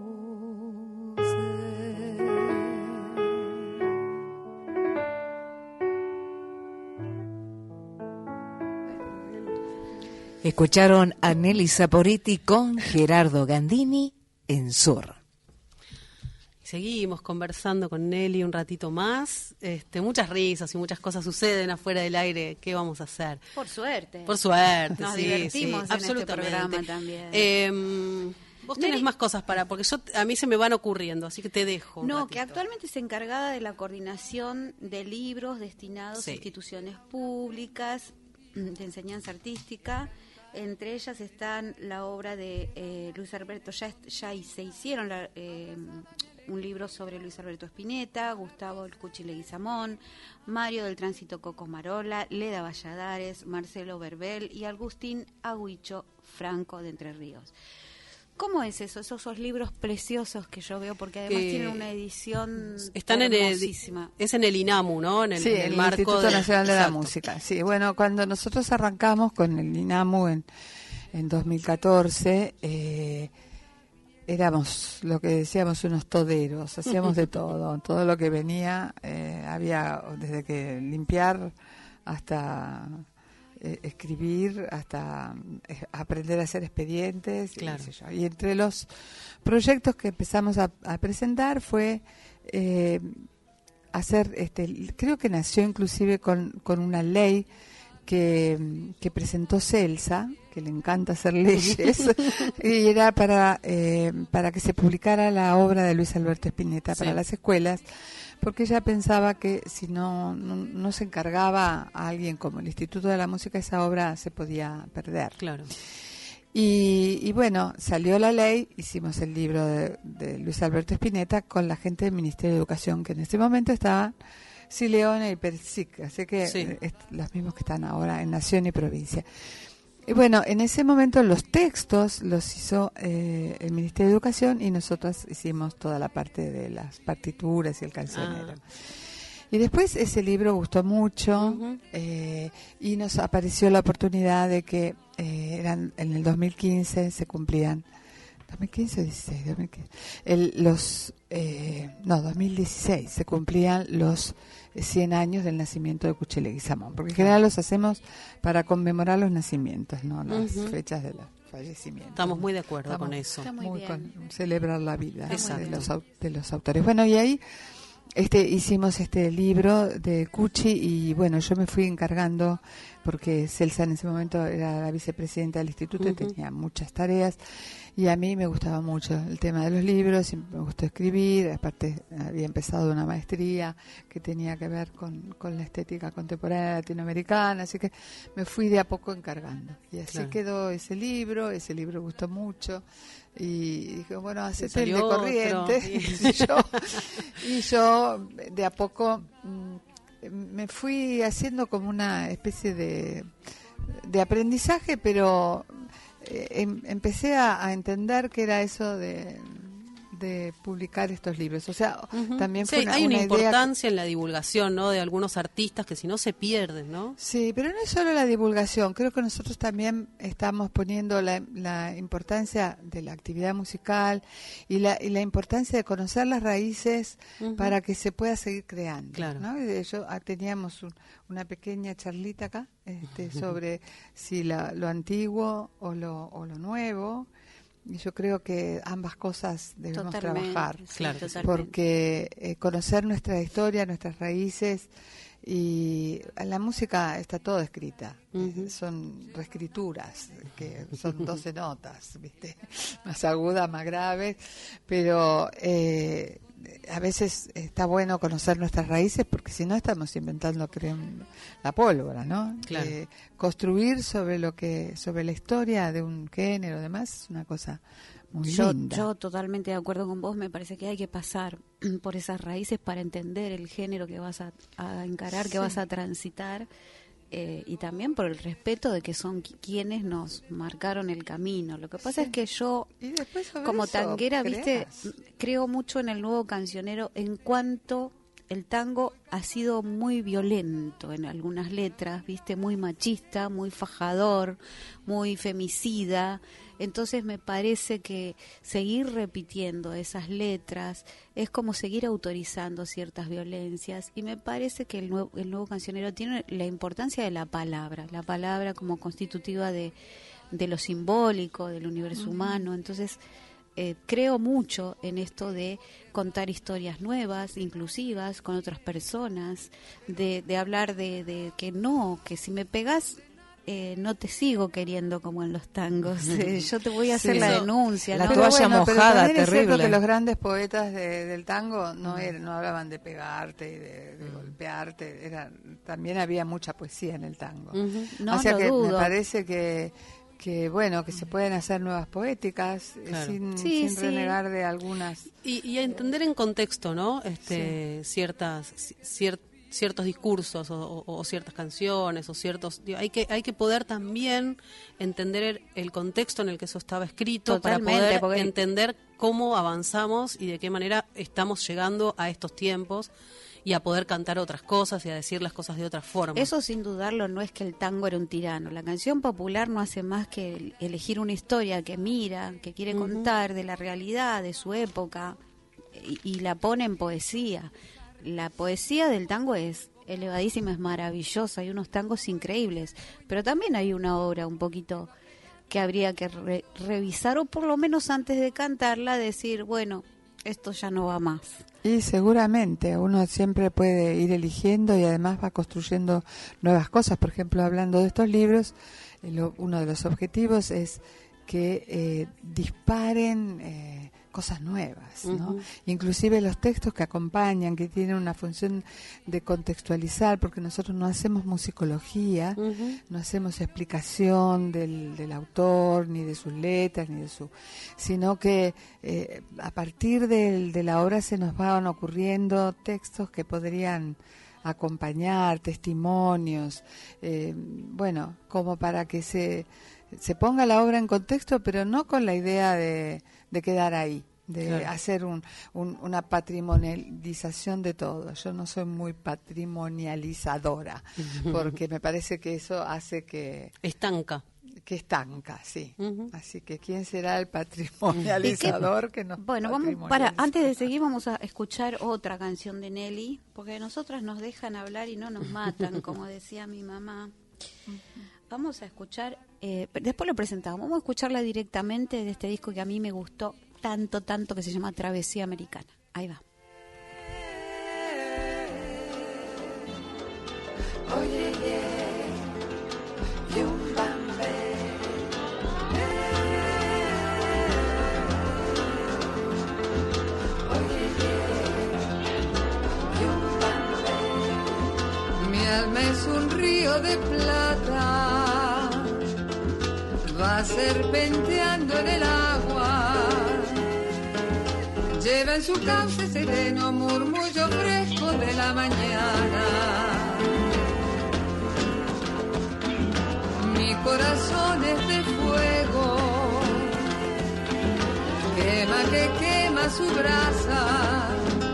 sé. Escucharon a Nelly Saporetti con Gerardo Gandini en Sur. Seguimos conversando con Nelly un ratito más. Este, muchas risas y muchas cosas suceden afuera del aire. ¿Qué vamos a hacer? Por suerte. Por suerte, Nos sí, divertimos sí, en absolutamente. este programa también. Eh, vos tenés Nelly, más cosas para, porque yo a mí se me van ocurriendo, así que te dejo. un No, ratito. que actualmente es encargada de la coordinación de libros destinados Sí. a instituciones públicas de enseñanza artística. Entre ellas están la obra de eh, Luis Alberto, ya, ya se hicieron la, eh, un libro sobre Luis Alberto Spinetta, Gustavo El Cuchi Leguizamón, Mario del Tránsito Coco Marola, Leda Valladares, Marcelo Verbel y Agustín Aguicho Franco de Entre Ríos. ¿Cómo es eso? Esos, esos libros preciosos que yo veo, porque además Que tienen una edición Están en el, hermosísima. es en el INAMU, ¿no? En el, Sí, en el, el marco Instituto de- Nacional de la Exacto. Música. Sí, bueno, cuando nosotros arrancamos con el INAMU en, en dos mil catorce, eh, éramos lo que decíamos unos toderos, hacíamos de todo, todo lo que venía, eh, había desde que limpiar hasta eh, escribir, hasta eh, aprender a hacer expedientes, Claro. y, qué sé yo. Y entre los proyectos que empezamos a, a presentar fue eh, hacer, este, creo que nació inclusive con, con una ley que, que presentó Celsa, que le encanta hacer leyes, y era para, eh, para que se publicara la obra de Luis Alberto Spinetta para Sí. las escuelas, porque ella pensaba que si no, no, no se encargaba a alguien como el Instituto de la Música, esa obra se podía perder. Claro. Y, y bueno, salió la ley, hicimos el libro de, de Luis Alberto Spinetta con la gente del Ministerio de Educación, que en ese momento estaban Sileone y Persic, así que Sí. eh, est- los mismos que están ahora en Nación y Provincia. Y bueno, en ese momento los textos los hizo eh, el Ministerio de Educación y nosotros hicimos toda la parte de las partituras y el cancionero. Ah. Y después ese libro gustó mucho, eh, y nos apareció la oportunidad de que eh, eran en el dos mil quince se cumplían dos mil quince o dieciséis, dos mil quince. El, los, eh, no, dos mil dieciséis se cumplían los cien años del nacimiento de Cuchi Leguizamón, porque en general los hacemos para conmemorar los nacimientos, no las uh-huh. fechas de los fallecimientos. Estamos muy de acuerdo Estamos con eso. Está muy, muy con celebrar la vida de los, de los autores. Bueno, y ahí este hicimos este libro de Cuchi y bueno, yo me fui encargando porque Celsa en ese momento era la vicepresidenta del instituto uh-huh. y tenía muchas tareas y a mí me gustaba mucho el tema de los libros, y me gustó escribir, aparte había empezado una maestría que tenía que ver con, con la estética contemporánea latinoamericana, así que me fui de a poco encargando y así claro. quedó ese libro, ese libro gustó mucho y dije, bueno, hacete el de Corrientes y yo, y yo de a poco mmm, me fui haciendo como una especie de, de aprendizaje, pero eh, em, empecé a, a entender que era eso de, de publicar estos libros. O sea, uh-huh. también fue sí, una, hay una, una importancia idea... en la divulgación, ¿no? De algunos artistas que si no se pierden, ¿no? Sí, pero no es solo la divulgación. Creo que nosotros también estamos poniendo la, la importancia de la actividad musical y la, y la importancia de conocer las raíces uh-huh. para que se pueda seguir creando. Claro. ¿no? Y de hecho, teníamos un, una pequeña charlita acá este, sobre si la, lo antiguo o lo, o lo nuevo. Y yo creo que ambas cosas debemos totalmente, trabajar, sí, claro, porque eh, conocer nuestra historia, nuestras raíces, y la música está toda escrita, uh-huh. eh, son reescrituras, que son doce notas, ¿viste? Más agudas, más graves, pero eh, a veces está bueno conocer nuestras raíces, porque si no estamos inventando creo, la pólvora, ¿no? Claro. Eh, construir sobre lo que, sobre la historia de un género, demás, es una cosa muy yo, linda. Yo totalmente de acuerdo con vos, me parece que hay que pasar por esas raíces para entender el género que vas a, a encarar, que sí. vas a transitar. Eh, y también por el respeto de que son qu- quienes nos marcaron el camino. Lo que pasa sí. es que yo, como tanguera, viste, creo mucho en el nuevo cancionero en cuanto el tango ha sido muy violento en algunas letras, viste, muy machista, muy fajador, muy femicida. Entonces me parece que seguir repitiendo esas letras es como seguir autorizando ciertas violencias, y me parece que el nuevo, el nuevo cancionero tiene la importancia de la palabra, la palabra como constitutiva de, de lo simbólico, del universo uh-huh. humano. Entonces eh, creo mucho en esto de contar historias nuevas, inclusivas, con otras personas, de, de hablar de, de que no, que si me pegás... Eh, no te sigo queriendo como en los tangos. Eh, yo te voy a hacer sí, la denuncia. La ¿no? toalla bueno, mojada, pero terrible. Es cierto que los grandes poetas de, del tango no eran, no hablaban de pegarte y de, de golpearte. Era, también había mucha poesía en el tango. Uh-huh. No o sea lo que dudo. Me parece que que bueno que se pueden hacer nuevas poéticas claro. sin, sí, sin sí. renegar de algunas y, y a entender en contexto, ¿no? Este sí. ciertas ciertas ciertos discursos o, o, o ciertas canciones o ciertos digo, hay que hay que poder también entender el, el contexto en el que eso estaba escrito. Totalmente, para poder porque... entender cómo avanzamos y de qué manera estamos llegando a estos tiempos y a poder cantar otras cosas y a decir las cosas de otra forma. Eso sin dudarlo no es que el tango era un tirano. La canción popular no hace más que elegir una historia que mira, que quiere uh-huh. contar de la realidad, de su época, y, y la pone en poesía. La poesía del tango es elevadísima, es maravillosa, hay unos tangos increíbles, pero también hay una obra un poquito que habría que re- revisar, o por lo menos antes de cantarla decir, bueno, esto ya no va más. Y seguramente uno siempre puede ir eligiendo y además va construyendo nuevas cosas. Por ejemplo, hablando de estos libros, lo, uno de los objetivos es que eh, disparen eh, cosas nuevas, ¿no? Uh-huh. Inclusive los textos que acompañan, que tienen una función de contextualizar, porque nosotros no hacemos musicología, uh-huh. no hacemos explicación del, del autor, ni de sus letras, ni de su, sino que eh, a partir del, de la obra se nos van ocurriendo textos que podrían acompañar, testimonios, eh, bueno, como para que se se ponga la obra en contexto, pero no con la idea de, de quedar ahí, de claro. hacer un, un, una patrimonialización de todo. Yo no soy muy patrimonializadora, porque me parece que eso hace que... Estanca. que estanca, sí. Uh-huh. Así que ¿quién será el patrimonializador que nos Bueno, vamos para antes de seguir vamos a escuchar otra canción de Nelly, porque nosotras nos dejan hablar y no nos matan, como decía mi mamá. Uh-huh. Vamos a escuchar, eh, después lo presentamos, vamos a escucharla directamente de este disco que a mí me gustó tanto, tanto, que se llama Travesía Americana. Ahí va. Oye, yeah, y un bambé. Oye, yeah, y un bambé. Mi alma es un río de plata, va serpenteando en el agua. Lleva en su cauce sereno murmullo fresco de la mañana. Mi corazón es de fuego, quema que quema su brasa.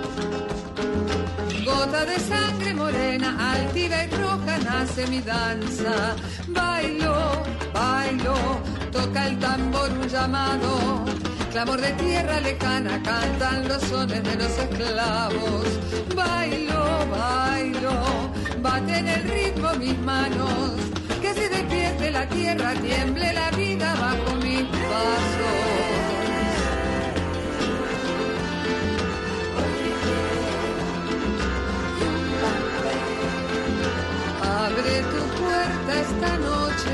Gota de sangre morena, altiva y roja nace mi danza. Bailo, bailo, toca el tambor un llamado. Clamor de tierra lejana, cantan los sones de los esclavos. Bailo, bailo, bate en el ritmo mis manos. Que se despierte la tierra, tiemble la vida bajo mis pasos. Abre tu puerta esta noche,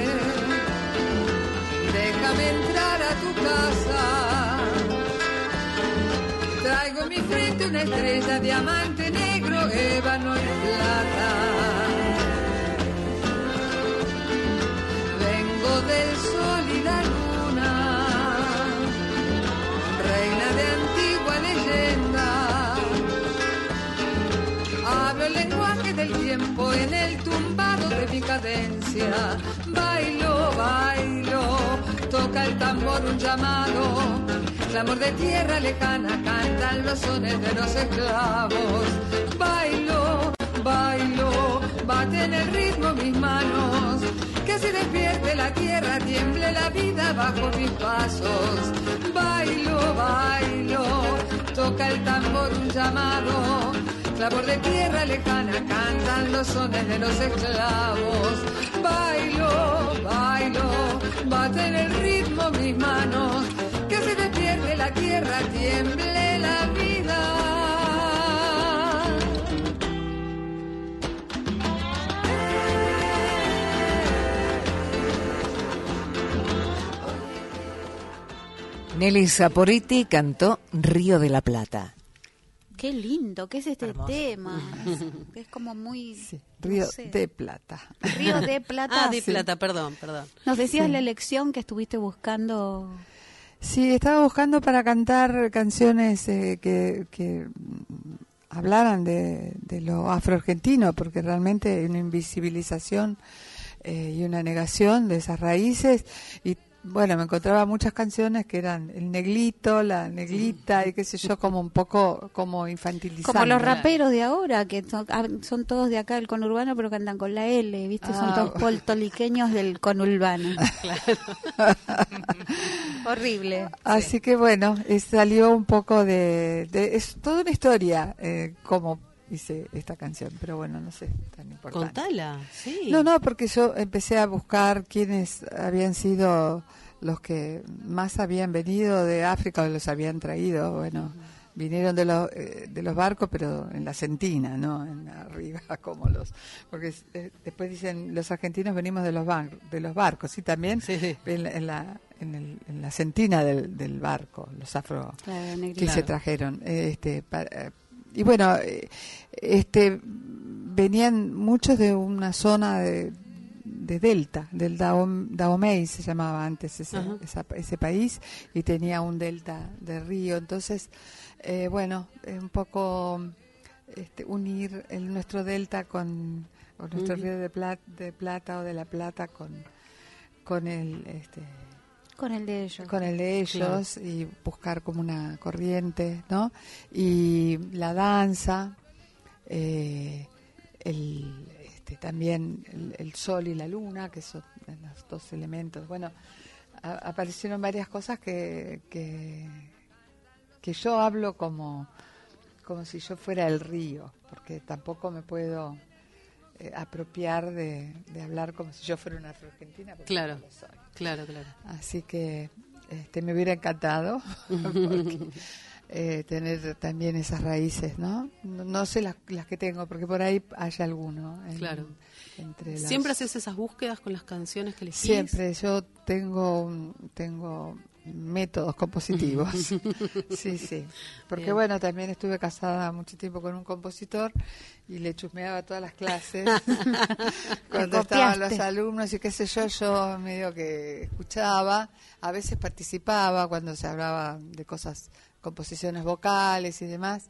déjame entrar a tu casa. Traigo en mi frente una estrella, diamante negro, ébano y plata. Vengo del sol y la luna, reina de antigua leyenda. Hablo el lenguaje del tiempo en el tumbado de mi cadencia. Bailo, bailo, toca el tambor un llamado. Clamor de tierra lejana, cantan los sones de los esclavos. Bailo, bailo, bate en el ritmo mis manos. Que se despierte la tierra, tiemble la vida bajo mis pasos. Bailo, bailo, toca el tambor un llamado. Clamor de tierra lejana, cantan los sones de los esclavos. Bailo, bailo, bate en el ritmo mis manos. Que se despierte la tierra, tiemble la vida. Nelly Saporiti cantó Río de la Plata. Qué lindo, ¿qué es este Hermoso. tema? Es como muy... Sí, Río no sé. de Plata. Río de Plata. Ah, de sí. Plata, perdón, perdón. Nos decías Sí. la elección que estuviste buscando... Sí, estaba buscando para cantar canciones eh, que, que hablaran de, de lo afroargentino, porque realmente hay una invisibilización eh, y una negación de esas raíces. Y bueno, me encontraba muchas canciones que eran el neglito, la neglita, y qué sé yo, como un poco como infantilizando. Como los raperos de ahora, que son, son todos de acá del conurbano, pero cantan con la L, ¿viste? Ah, son todos poltoliqueños del conurbano. Claro. Horrible. Así sí. que bueno, es, salió un poco de, de... Es toda una historia, eh, como hice esta canción, pero bueno, no sé, tan importante. Contala, sí. No, no, porque yo empecé a buscar quiénes habían sido los que más habían venido de África o los habían traído. Bueno, uh-huh. vinieron de los eh, de los barcos, pero en la sentina, no en arriba como los, porque eh, después dicen los argentinos venimos de los bar, de los barcos, sí también sí, sí. En, en la en, el, en la sentina del, del barco, los afro claro, que claro. se trajeron, este para, y bueno, este venían muchos de una zona de, de delta, del Dahomey se llamaba antes ese, esa, ese país, y tenía un delta de río. Entonces, eh, bueno, un poco este, unir el, nuestro delta con, con nuestro uh-huh. río de plata, de plata o de la Plata con, con el... Este, Con el de ellos. Con el de ellos, claro. Y buscar como una corriente, ¿no? Y la danza, eh, el, este, también el, el sol y la luna, que son los dos elementos. Bueno, a, aparecieron varias cosas que, que, que yo hablo como, como si yo fuera el río, porque tampoco me puedo eh, apropiar de, de hablar como si yo fuera una afroargentina. Claro, no lo soy. claro, claro. Así que este, me hubiera encantado porque, eh, tener también esas raíces, ¿no? No, no sé las, las que tengo, porque por ahí hay alguno. En, claro. Entre las... ¿Siempre haces esas búsquedas con las canciones que elegís? Siempre, yo tengo, un- tengo métodos compositivos. Sí, sí. Porque Bien. bueno, también estuve casada mucho tiempo con un compositor y le chusmeaba todas las clases cuando Te estaban copiaste. los alumnos y qué sé yo, yo medio que escuchaba, a veces participaba cuando se hablaba de cosas, composiciones vocales y demás.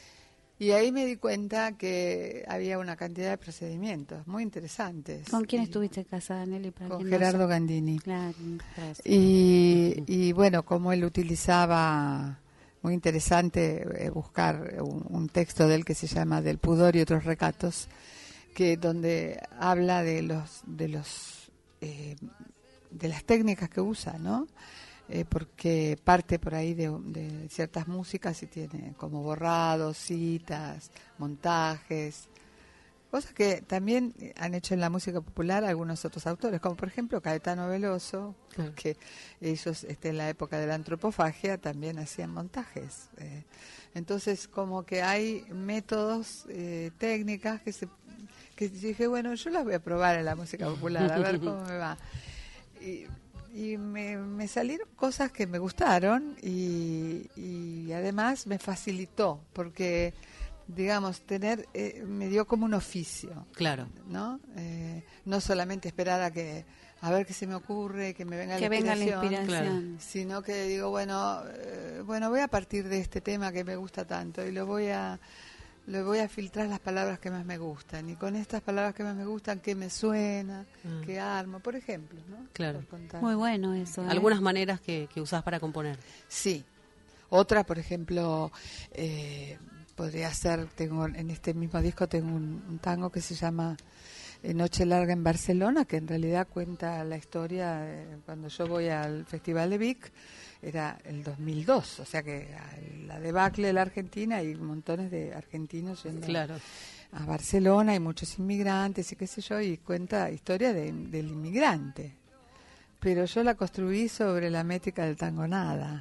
Y ahí me di cuenta que había una cantidad de procedimientos muy interesantes. ¿Con quién estuviste casada, Nelly? Para Con quien no Gerardo sabe? Gandini. Claro, gracias. Y, y bueno, como él utilizaba, muy interesante eh, buscar un, un texto de él que se llama Del pudor y otros recatos, que donde habla de los de los eh, de las técnicas que usa, ¿no? Eh, porque parte por ahí de, de ciertas músicas y tiene como borrados, citas, montajes, cosas que también han hecho en la música popular algunos otros autores, como por ejemplo Caetano Veloso, Claro. porque ellos este, en la época de la antropofagia también hacían montajes. Eh, entonces como que hay métodos, eh, técnicas que se que dije, bueno, yo las voy a probar en la música popular, a ver cómo me va. Y, y me, me salieron cosas que me gustaron y, y además me facilitó, porque digamos, tener, eh, me dio como un oficio. Claro. ¿No? Eh, no solamente esperar a que, a ver qué se me ocurre, que me venga, Que la, venga la inspiración, inspiración. sino que digo, bueno, eh, bueno, voy a partir de este tema que me gusta tanto y lo voy a, le voy a filtrar las palabras que más me gustan, y con estas palabras que más me gustan, qué me suena, Ah. qué armo, por ejemplo, ¿no? Claro. Por contar. Muy bueno eso. ¿eh? Algunas maneras que, que usás para componer. Sí. Otra, por ejemplo, eh, podría ser, tengo en este mismo disco tengo un, un tango que se llama eh, Noche Larga en Barcelona, que en realidad cuenta la historia de cuando yo voy al Festival de Vic, era el dos mil dos, o sea que la debacle de la Argentina y montones de argentinos yendo Claro. a Barcelona y muchos inmigrantes y qué sé yo, y cuenta historia de- del inmigrante. Pero yo la construí sobre la métrica del tango nada,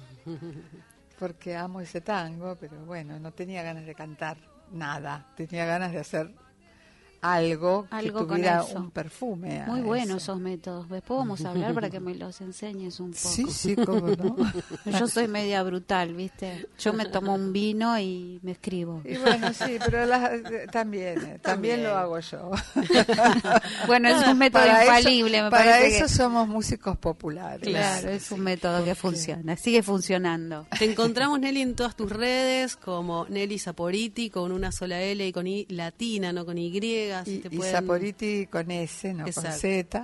porque amo ese tango, pero bueno, no tenía ganas de cantar nada, tenía ganas de hacer algo, Algo que con tuviera eso. un perfume. a Muy buenos eso. esos métodos. Después vamos a hablar para que me los enseñes un poco. Sí, sí, cómo no. Yo soy media brutal, ¿viste? Yo me tomo un vino y me escribo. Y bueno, sí, pero las- eh, también, eh, también lo hago yo. Bueno, es un método Para eso- infalible, me Para parece eso que- somos músicos populares. Claro, es un método que funciona, sigue funcionando. Te encontramos, Nelly, en todas tus redes como Nelly Saporiti, con una sola L y con I latina, no con Y. Así Y, te y pueden- Saporiti con S, no Exacto. con Z.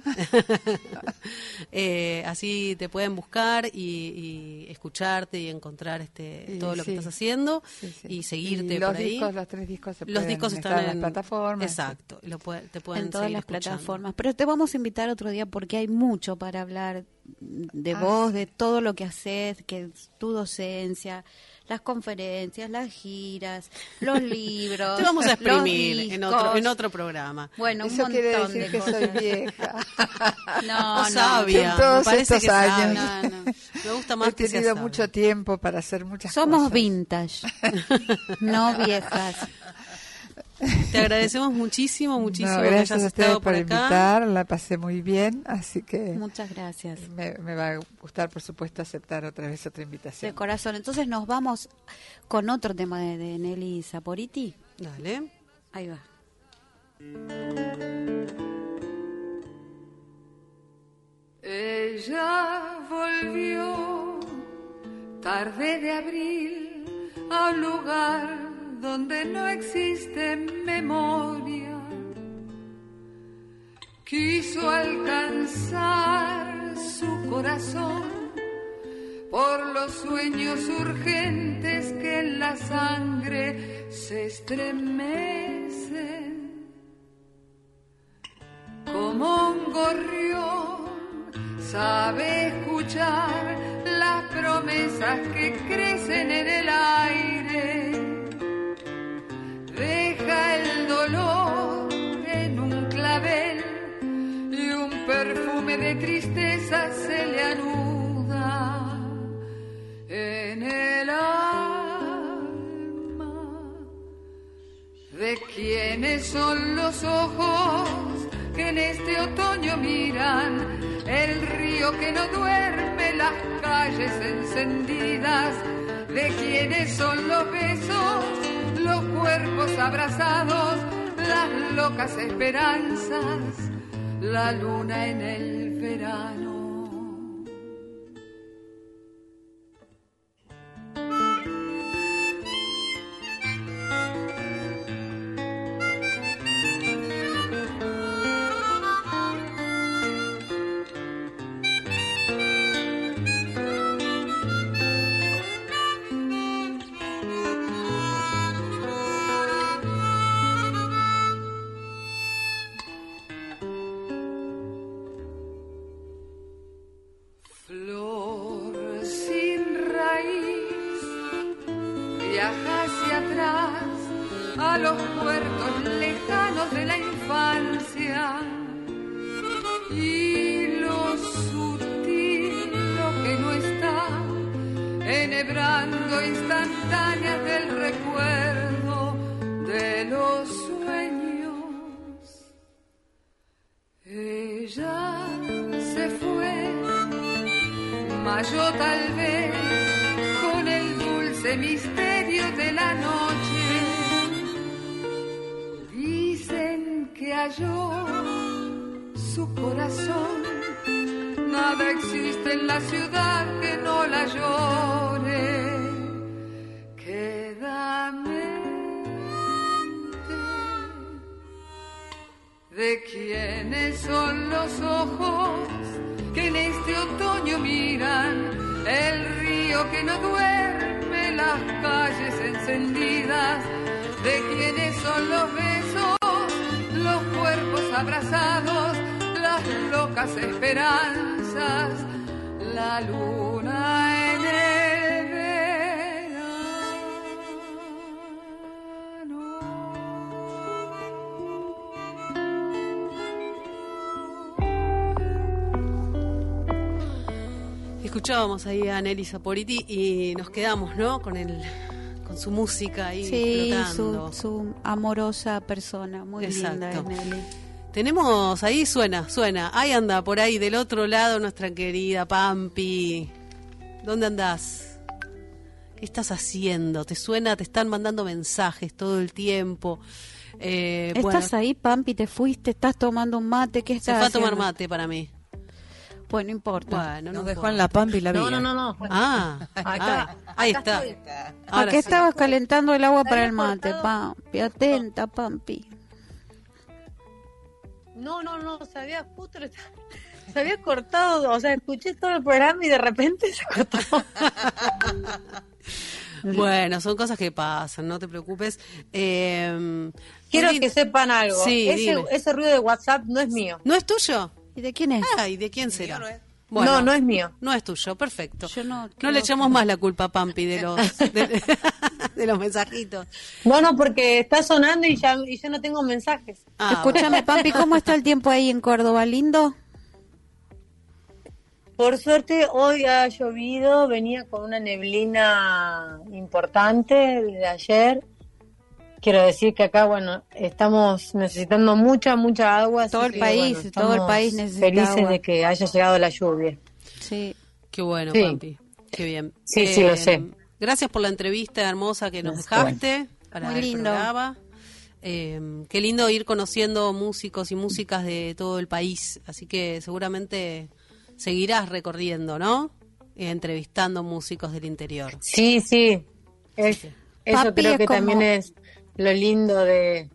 Eh, así te pueden buscar y, y escucharte y encontrar este Y todo lo sí. que estás haciendo Sí, sí. y seguirte Y los por ahí. discos, los tres discos se Los pueden discos estar están en las en plataformas. Exacto, lo puede- te pueden En todas seguir las escuchando. plataformas. Pero te vamos a invitar otro día porque hay mucho para hablar de Ah, vos, sí. de todo lo que haces, que es tu docencia, las conferencias, las giras, los libros. Te vamos a los exprimir en otro, discos. en otro programa. Bueno, un Eso quiere montón decir de que soy cosas. vieja. No, O no. sabia, En todos me parece estos que años. sabia. No, no. Me gusta más He que sea tenido sabia. mucho tiempo para hacer muchas Somos cosas. vintage, no viejas. Te agradecemos muchísimo, muchísimo No, que gracias hayas a ustedes estado por por acá. invitar, la pasé muy bien, así que Muchas gracias. me, me va a gustar, por supuesto, aceptar otra vez otra De invitación. corazón. Entonces nos vamos con otro tema de, de Nelly Saporiti. Dale. Ahí va. Ella volvió tarde de abril a un lugar donde no existe memoria. Quiso alcanzar su corazón por los sueños urgentes que en la sangre se estremecen como un gorrión. sabe escuchar las promesas que crecen en el aire. Deja el dolor en un clavel y un perfume de tristeza se le anuda en el alma. ¿De quiénes son los ojos que en este otoño miran el río que no duerme, las calles encendidas? ¿De quiénes son los besos, los cuerpos abrazados, las locas esperanzas, la luna en el verano? Escuchábamos ahí a Nelly Saporiti y nos quedamos, ¿no? Con el, con su música ahí sí, flotando. Su, su amorosa persona, muy Exacto. linda es Nelly. Tenemos ahí, suena, suena. Ahí anda, por ahí del otro lado nuestra querida Pampi. ¿Dónde andás? ¿Qué estás haciendo? ¿Te suena? Te están mandando mensajes todo el tiempo. Eh, ¿Estás bueno, ahí, Pampi? ¿Te fuiste? ¿Estás tomando un mate? ¿Qué se estás fue a haciendo? tomar mate para mí. Pues no importa. Bueno, no Nos dejó importa. en la Pampi la vida. No, no, no, no. Ah, Acá, ah, ahí acá está. estoy. Ahora ¿A qué sí. estabas calentando el agua ¿Se para había el mate, cortado? Pampi? Atenta, Pampi. No, no, no, se había justo se había cortado, o sea, escuché todo el programa y de repente se cortó. Bueno, son cosas que pasan, no te preocupes. Eh, Quiero Lin- que sepan algo. Sí, ese, dime. ese ruido de WhatsApp no es mío. ¿No es tuyo? ¿Y de quién es? Ay, ¿de quién será? No, no es mío. No es tuyo, perfecto. Yo no, No creo le echamos que- más la culpa a Pampi de los de, de los mensajitos. No, no, porque está sonando y ya y yo no tengo mensajes. Ah, Escúchame, Pampi, ¿cómo está el tiempo ahí en Córdoba? ¿Lindo? Por suerte hoy ha llovido, venía con una neblina importante desde ayer. Quiero decir que acá, bueno, estamos necesitando mucha, mucha agua. así Todo el que, país, bueno, todo el estamos país necesita felices agua. de que haya llegado la lluvia. Sí. Qué bueno, Sí. Pampi. Qué bien. Sí, sí, lo sé. Gracias por la entrevista hermosa que nos No, dejaste para Muy el lindo. programa. Eh, qué lindo ir conociendo músicos y músicas de todo el país. Así que seguramente seguirás recorriendo, ¿no? Eh, entrevistando músicos del interior. Sí, sí. Es- eso Papi creo es que como- también es lo lindo de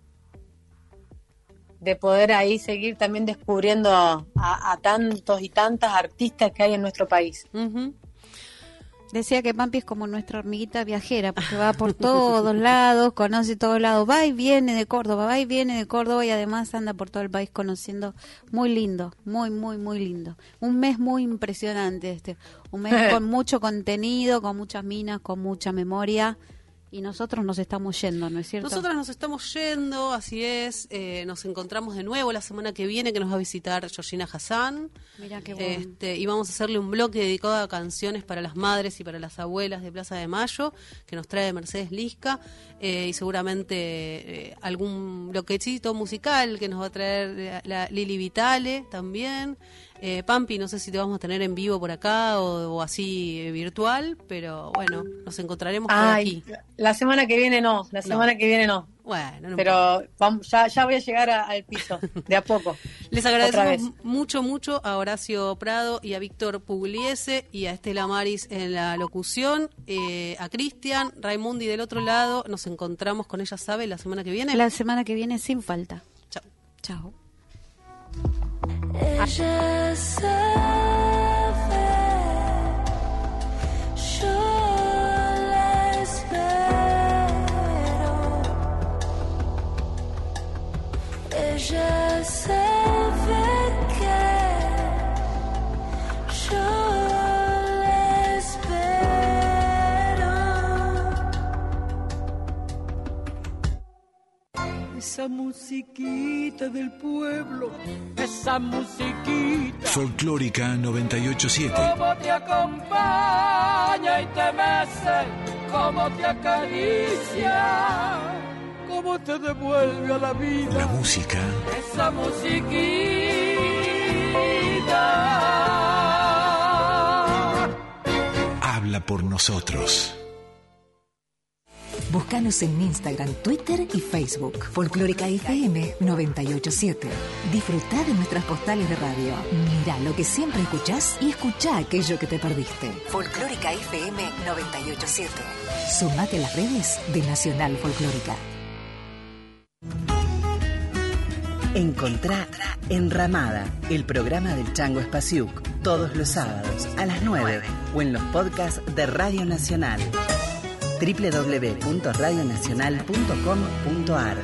de poder ahí seguir también descubriendo a, a tantos y tantas artistas que hay en nuestro país. Ujú. Decía que Pampi es como nuestra hormiguita viajera, porque va por todos lados, conoce todos lados, va y viene de Córdoba, va y viene de Córdoba y además anda por todo el país conociendo. Muy lindo, muy, muy, muy lindo. Un mes muy impresionante este, un mes con mucho contenido, con muchas minas, con mucha memoria. Y nosotros nos estamos yendo, ¿no es cierto? Nosotras nos estamos yendo, así es. Eh, nos encontramos de nuevo la semana que viene, que nos va a visitar Georgina Hassan. Mirá qué bueno. Este, y vamos a hacerle un bloque dedicado a canciones para las madres y para las abuelas de Plaza de Mayo, que nos trae Mercedes Lisca. Eh, y seguramente eh, algún bloquecito musical que nos va a traer la, la Lili Vitale también. Eh, Pampi, no sé si te vamos a tener en vivo por acá o, o así eh, virtual, pero bueno, nos encontraremos por Ay, aquí. La semana que viene no, la semana No. que viene no. Bueno, no pero vamos, ya, ya voy a llegar a- al piso, de a poco. Les Otra vez. agradecemos mucho, mucho a Horacio Prado y a Víctor Pugliese y a Estela Maris en la locución, eh, a Cristian, Raimundi del otro lado. Nos encontramos con Ella Sabe la semana que viene. La semana que viene sin falta. Chao. Chao. Ella sabe, yo la espero. Ella sabe que yo la espero. Esa musiquita del pueblo, esa musiquita. Folclórica noventa y ocho siete. Cómo te acompaña y te mece, cómo te acaricia, cómo te devuelve a la vida. La música Esa musiquita. habla por nosotros. Búscanos en Instagram, Twitter y Facebook. Folclórica F M noventa y ocho siete. Disfrutá de nuestras postales de radio. Mirá lo que siempre escuchás y escuchá aquello que te perdiste. Folclórica F M noventa y ocho siete. Sumate a las redes de Nacional Folclórica. Encontrá Enramada, el programa del Chango Espasiuk, todos los sábados a las nueve o en los podcasts de Radio Nacional. doble u doble u doble u punto radio nacional punto com punto a r.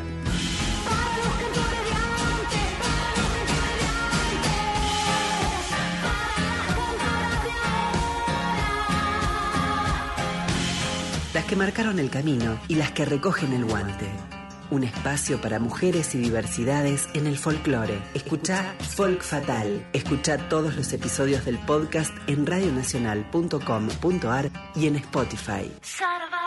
Las que marcaron el camino y las que recogen el guante. Un espacio para mujeres y diversidades en el folclore. Escuchá Folk Fatal. Escuchá todos los episodios del podcast en radio nacional punto com punto a r y en Spotify. Sarva